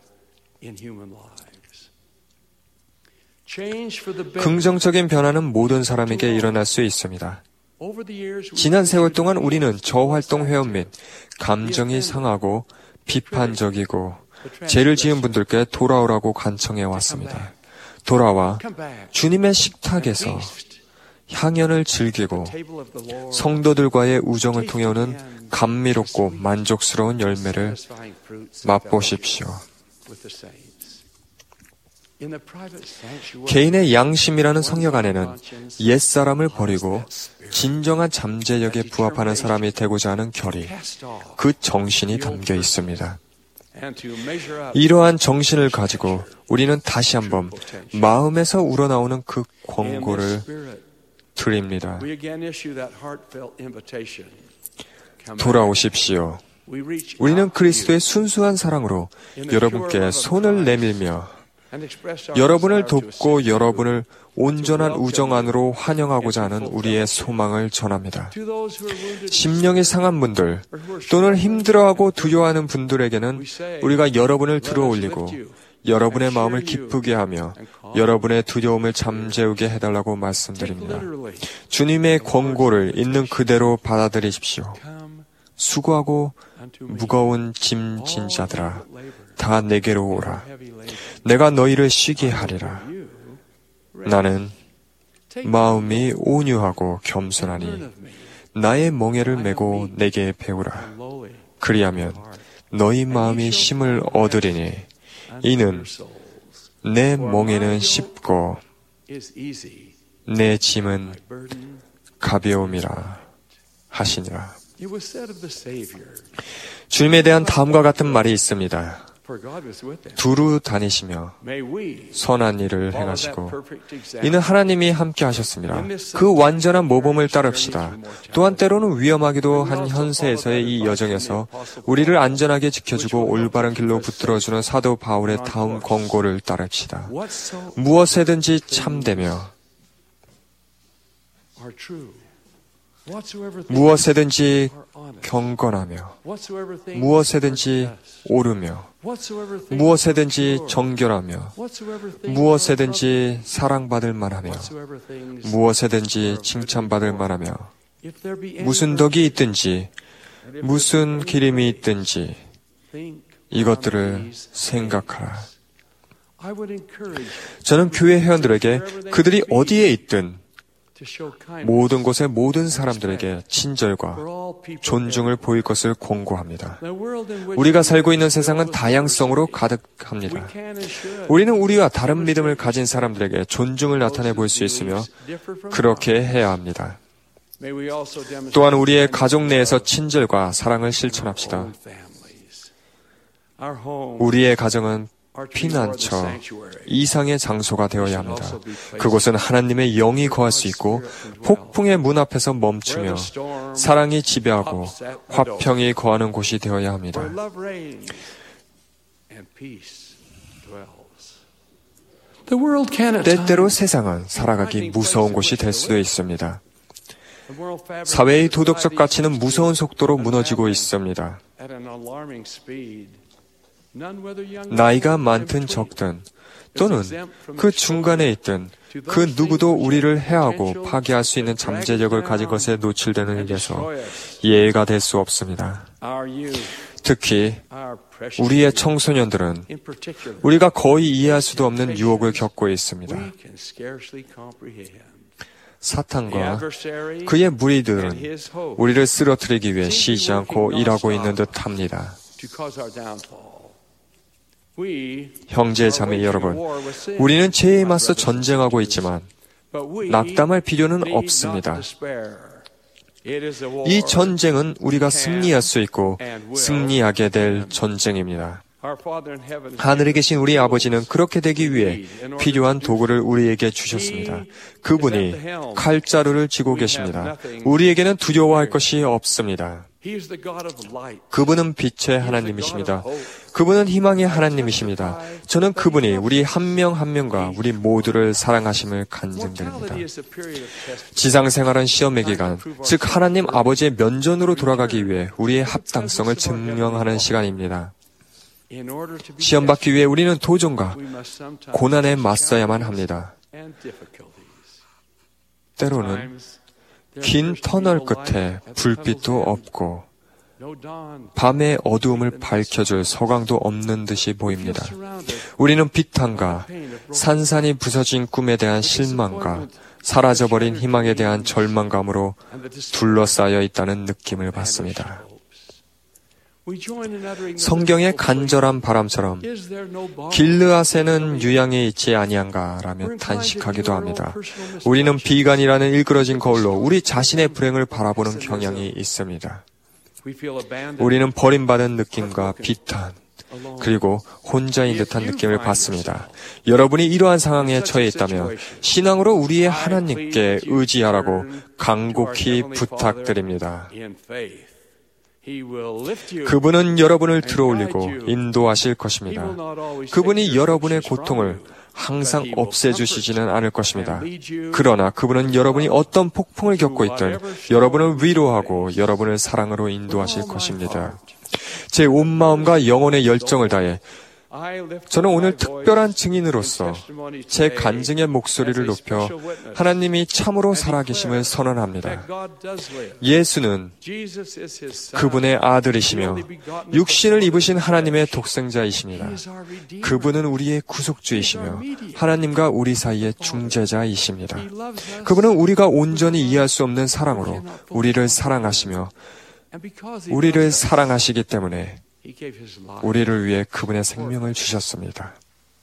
긍정적인 변화는 모든 사람에게 일어날 수 있습니다. 지난 세월 동안 우리는 저활동 회원 및 감정이 상하고 비판적이고 죄를 지은 분들께 돌아오라고 간청해 왔습니다. 돌아와 주님의 식탁에서 향연을 즐기고 성도들과의 우정을 통해 오는 감미롭고 만족스러운 열매를 맛보십시오. 개인의 양심이라는 성역 안에는 옛사람을 버리고 진정한 잠재력에 부합하는 사람이 되고자 하는 결의, 그 정신이 담겨 있습니다. 이러한 정신을 가지고 우리는 다시 한번 마음에서 우러나오는 그 권고를 드립니다. 돌아오십시오. 우리는 그리스도의 순수한 사랑으로 여러분께 손을 내밀며 여러분을 돕고 여러분을 온전한 우정 안으로 환영하고자 하는 우리의 소망을 전합니다. 심령이 상한 분들 또는 힘들어하고 두려워하는 분들에게는 우리가 여러분을 들어올리고 여러분의 마음을 기쁘게 하며 여러분의 두려움을 잠재우게 해달라고 말씀드립니다. 주님의 권고를 있는 그대로 받아들이십시오. 수고하고 무거운 짐진 자들아, 다 내게로 오라. 내가 너희를 쉬게 하리라. 나는 마음이 온유하고 겸손하니 나의 멍에를 메고 내게 배우라. 그리하면 너희 마음이 힘을 얻으리니 이는 내 멍에는 쉽고 내 짐은 가벼움이라 하시니라. 주님에 대한 다음과 같은 말이 있습니다. 두루 다니시며 선한 일을 행하시고 이는 하나님이 함께 하셨습니다. 그 완전한 모범을 따릅시다. 또한 때로는 위험하기도 한 현세에서의 이 여정에서 우리를 안전하게 지켜주고 올바른 길로 붙들어주는 사도 바울의 다음 권고를 따릅시다. 무엇에든지 참되며 무엇에든지 경건하며 무엇에든지 옳으며 무엇에든지 정결하며 무엇에든지 사랑받을 만하며 무엇에든지 칭찬받을 만하며 무슨 덕이 있든지 무슨 기림이 있든지 이것들을 생각하라. 저는 교회 회원들에게 그들이 어디에 있든 모든 곳의 모든 사람들에게 친절과 존중을 보일 것을 권고합니다. 우리가 살고 있는 세상은 다양성으로 가득합니다. 우리는 우리와 다른 믿음을 가진 사람들에게 존중을 나타내 볼 수 있으며 그렇게 해야 합니다. 또한 우리의 가족 내에서 친절과 사랑을 실천합시다. 우리의 가정은 피난처 이상의 장소가 되어야 합니다. 그곳은 하나님의 영이 거할 수 있고 폭풍의 문 앞에서 멈추며 사랑이 지배하고 화평이 거하는 곳이 되어야 합니다. 때때로 세상은 살아가기 무서운 곳이 될 수도 있습니다. 사회의 도덕적 가치는 무서운 속도로 무너지고 있습니다. 나이가 많든 적든 또는 그 중간에 있든 그 누구도 우리를 해하고 파괴할 수 있는 잠재력을 가진 것에 노출되는 일에서 예외가 될 수 없습니다. 특히 우리의 청소년들은 우리가 거의 이해할 수도 없는 유혹을 겪고 있습니다. 사탄과 그의 무리들은 우리를 쓰러뜨리기 위해 쉬지 않고 일하고 있는 듯 합니다. 형제 자매 여러분, 우리는 죄에 맞서 전쟁하고 있지만 낙담할 필요는 없습니다. 이 전쟁은 우리가 승리할 수 있고 승리하게 될 전쟁입니다. 하늘에 계신 우리 아버지는 그렇게 되기 위해 필요한 도구를 우리에게 주셨습니다. 그분이 칼자루를 쥐고 계십니다. 우리에게는 두려워할 것이 없습니다. 그분은 빛의 하나님이십니다. 그분은 희망의 하나님이십니다. 저는 그분이 우리 한 명 한 명과 우리 모두를 사랑하심을 간증드립니다. 지상생활은 시험의 기간, 즉 하나님 아버지의 면전으로 돌아가기 위해 우리의 합당성을 증명하는 시간입니다. 시험 받기 위해 우리는 도전과 고난에 맞서야만 합니다. 때로는 긴 터널 끝에 불빛도 없고 밤의 어두움을 밝혀줄 서광도 없는 듯이 보입니다. 우리는 비탄과 산산이 부서진 꿈에 대한 실망과 사라져버린 희망에 대한 절망감으로 둘러싸여 있다는 느낌을 받습니다. 성경의 간절한 바람처럼 길르앗에는 유양이 있지 아니한가 라며 탄식하기도 합니다. 우리는 비관이라는 일그러진 거울로 우리 자신의 불행을 바라보는 경향이 있습니다. 우리는 버림받은 느낌과 비탄, 그리고 혼자인 듯한 느낌을 받습니다. 여러분이 이러한 상황에 처해 있다면 신앙으로 우리의 하나님께 의지하라고 간곡히 부탁드립니다. 그분은 여러분을 들어올리고 인도하실 것입니다. 그분이 여러분의 고통을 항상 없애주시지는 않을 것입니다. 그러나 그분은 여러분이 어떤 폭풍을 겪고 있든 여러분을 위로하고 여러분을 사랑으로 인도하실 것입니다. 제 온 마음과 영혼의 열정을 다해 저는 오늘 특별한 증인으로서 제 간증의 목소리를 높여 하나님이 참으로 살아계심을 선언합니다. 예수는 그분의 아들이시며 육신을 입으신 하나님의 독생자이십니다. 그분은 우리의 구속주이시며 하나님과 우리 사이의 중재자이십니다. 그분은 우리가 온전히 이해할 수 없는 사랑으로 우리를 사랑하시며 우리를 사랑하시기 때문에 우리를 위해 그분의 생명을 주셨습니다.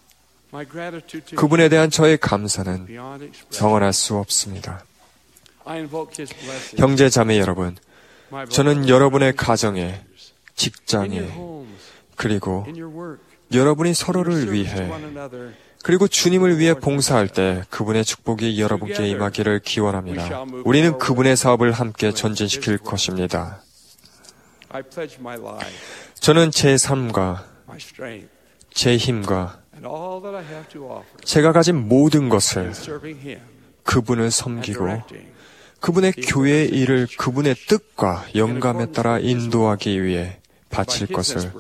그분에 대한 저의 감사는 영원할 수 없습니다. 형제 자매 여러분, 저는 여러분의 가정에, 직장에, 그리고 여러분이 서로를 위해 그리고 주님을 위해 봉사할 때 그분의 축복이 여러분께 임하기를 기원합니다. 우리는 그분의 사업을 함께 전진시킬 것입니다. 저는 제 삶과 제 힘과 제가 가진 모든 것을 그분을 섬기고 그분의 교회의 일을 그분의 뜻과 영감에 따라 인도하기 위해 바칠 것을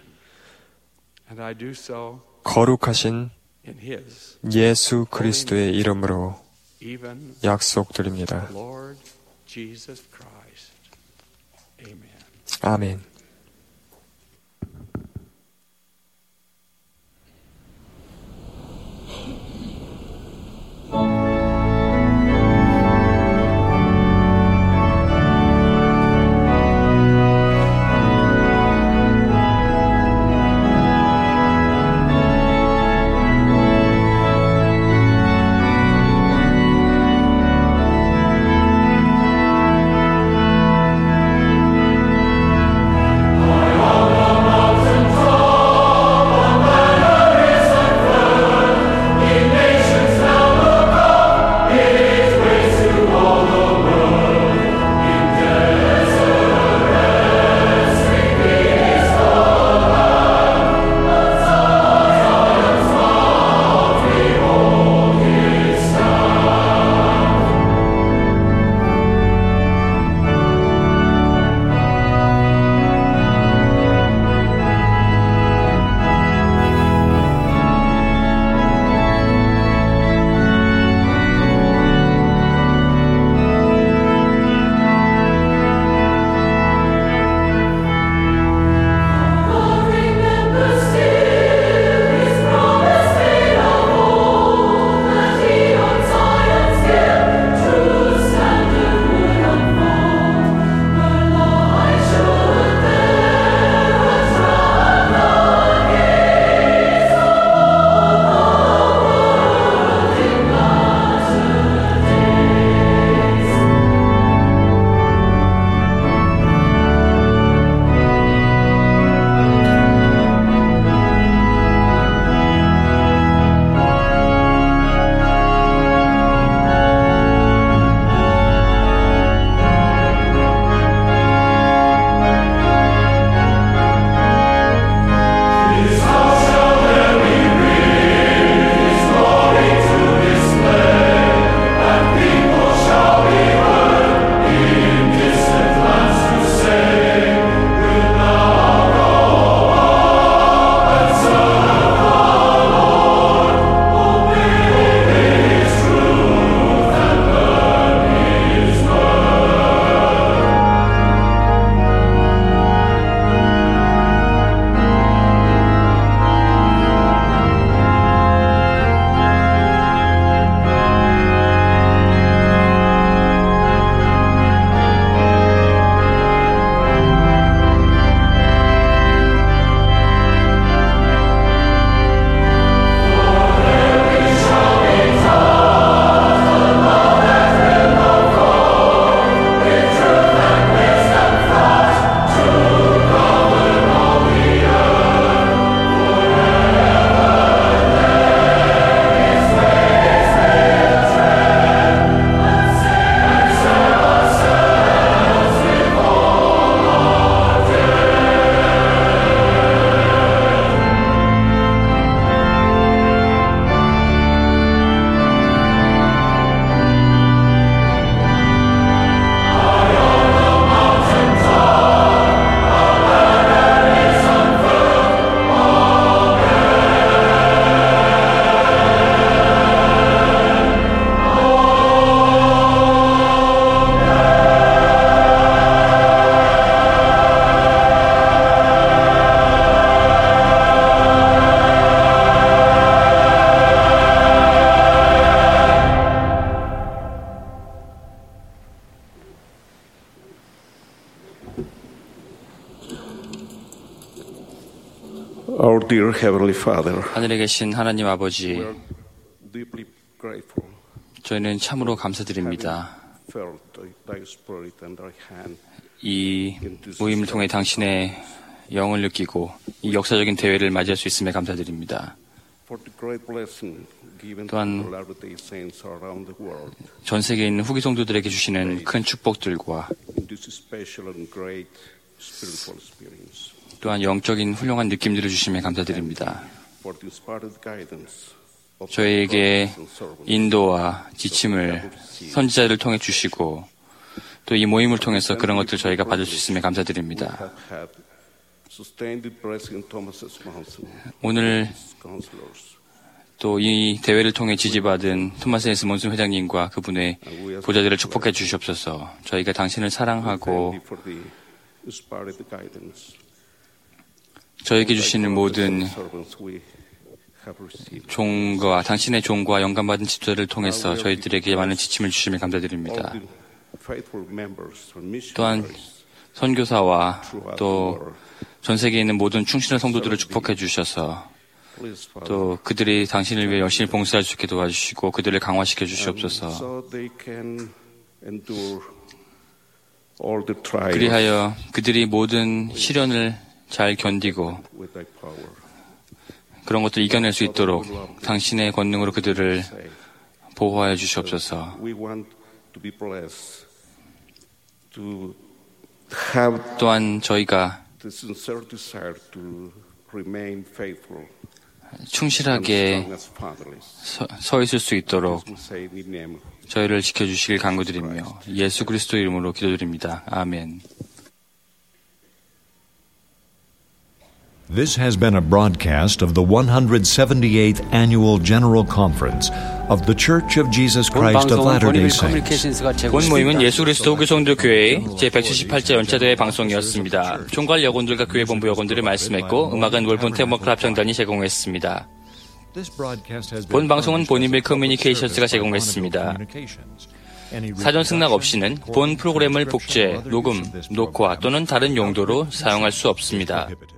거룩하신 예수 그리스도의 이름으로 약속드립니다. 아멘. Our dear Heavenly Father, 하늘에 계신 하나님 아버지, we are deeply grateful 저희는 참으로 감사드립니다. felt thy spirit and thy hand 이 모임을 통해 당신의 영을 느끼고 이 역사적인 대회를 맞이할 수 있음에 감사드립니다. for the great blessing given 또한 to Latter-day Saints around the world 전 세계에 있는 후기 성도들에게 주시는 큰 축복들과 in this special and great spiritual experience. 또한 영적인 훌륭한 느낌들을 주심에 감사드립니다. For the inspired guidance of 저희에게 prophets and servants 인도와 지침을 선지자를 통해 주시고 또 이 모임을 통해서 그런 것들 저희가 받을 수 있음에 감사드립니다. have had sustained blessing Thomas S. Monson, 오늘 counselors, 또 이 대회를 통해 지지받은 토마스 에스 몬슨 회장님과 그분의 보좌들을 축복해 주시옵소서. 저희가 당신을 사랑하고 thank you for the inspired guidance. 저에게 주시는 모든 servants we have received. 종과 당신의 종과 영감받은 지도자를 통해서 저희들에게 많은 지침을 주심에 감사드립니다. All the faithful members and 또한 missionaries 선교사와 throughout the 또 world. 전 세계에 있는 모든 충실한 성도들을 축복해 주셔서 Please, Father, 또 그들이 당신을 위해 열심히 봉사할 수 있게 도와주시고 그들을 강화시켜 주시옵소서. so they can endure all the trials 그리하여 그들이 모든 시련을 잘 견디고 with thy power. 그런 것들을 이겨낼 수 있도록 당신의 권능으로 그들을 보호하여 주시옵소서. We want to be blessed, to have 또한 저희가 the sincere desire to remain faithful 충실하게 and as fatherless. 서, 서 있을 수 있도록 We say in the name 저희를 지켜주시길 간구드리며 예수 그리스도 이름으로 기도드립니다. 아멘. This has been a broadcast of the one hundred seventy-eighth Annual General Conference of the Church of Jesus Christ of Latter-day Saints. 본 모임은 예수 그리스도 후기성도 교회의 제백칠십팔 째 연차대회 방송이었습니다. 총괄 여건들과 교회 본부 여건들을 말씀했고 음악은 월본 테머클 합창단이 제공했습니다. 본 방송은 본인빌 커뮤니케이션스가 제공했습니다. 사전 승낙 없이는 본 프로그램을 복제, 녹음, 녹화 또는 다른 용도로 사용할 수 없습니다.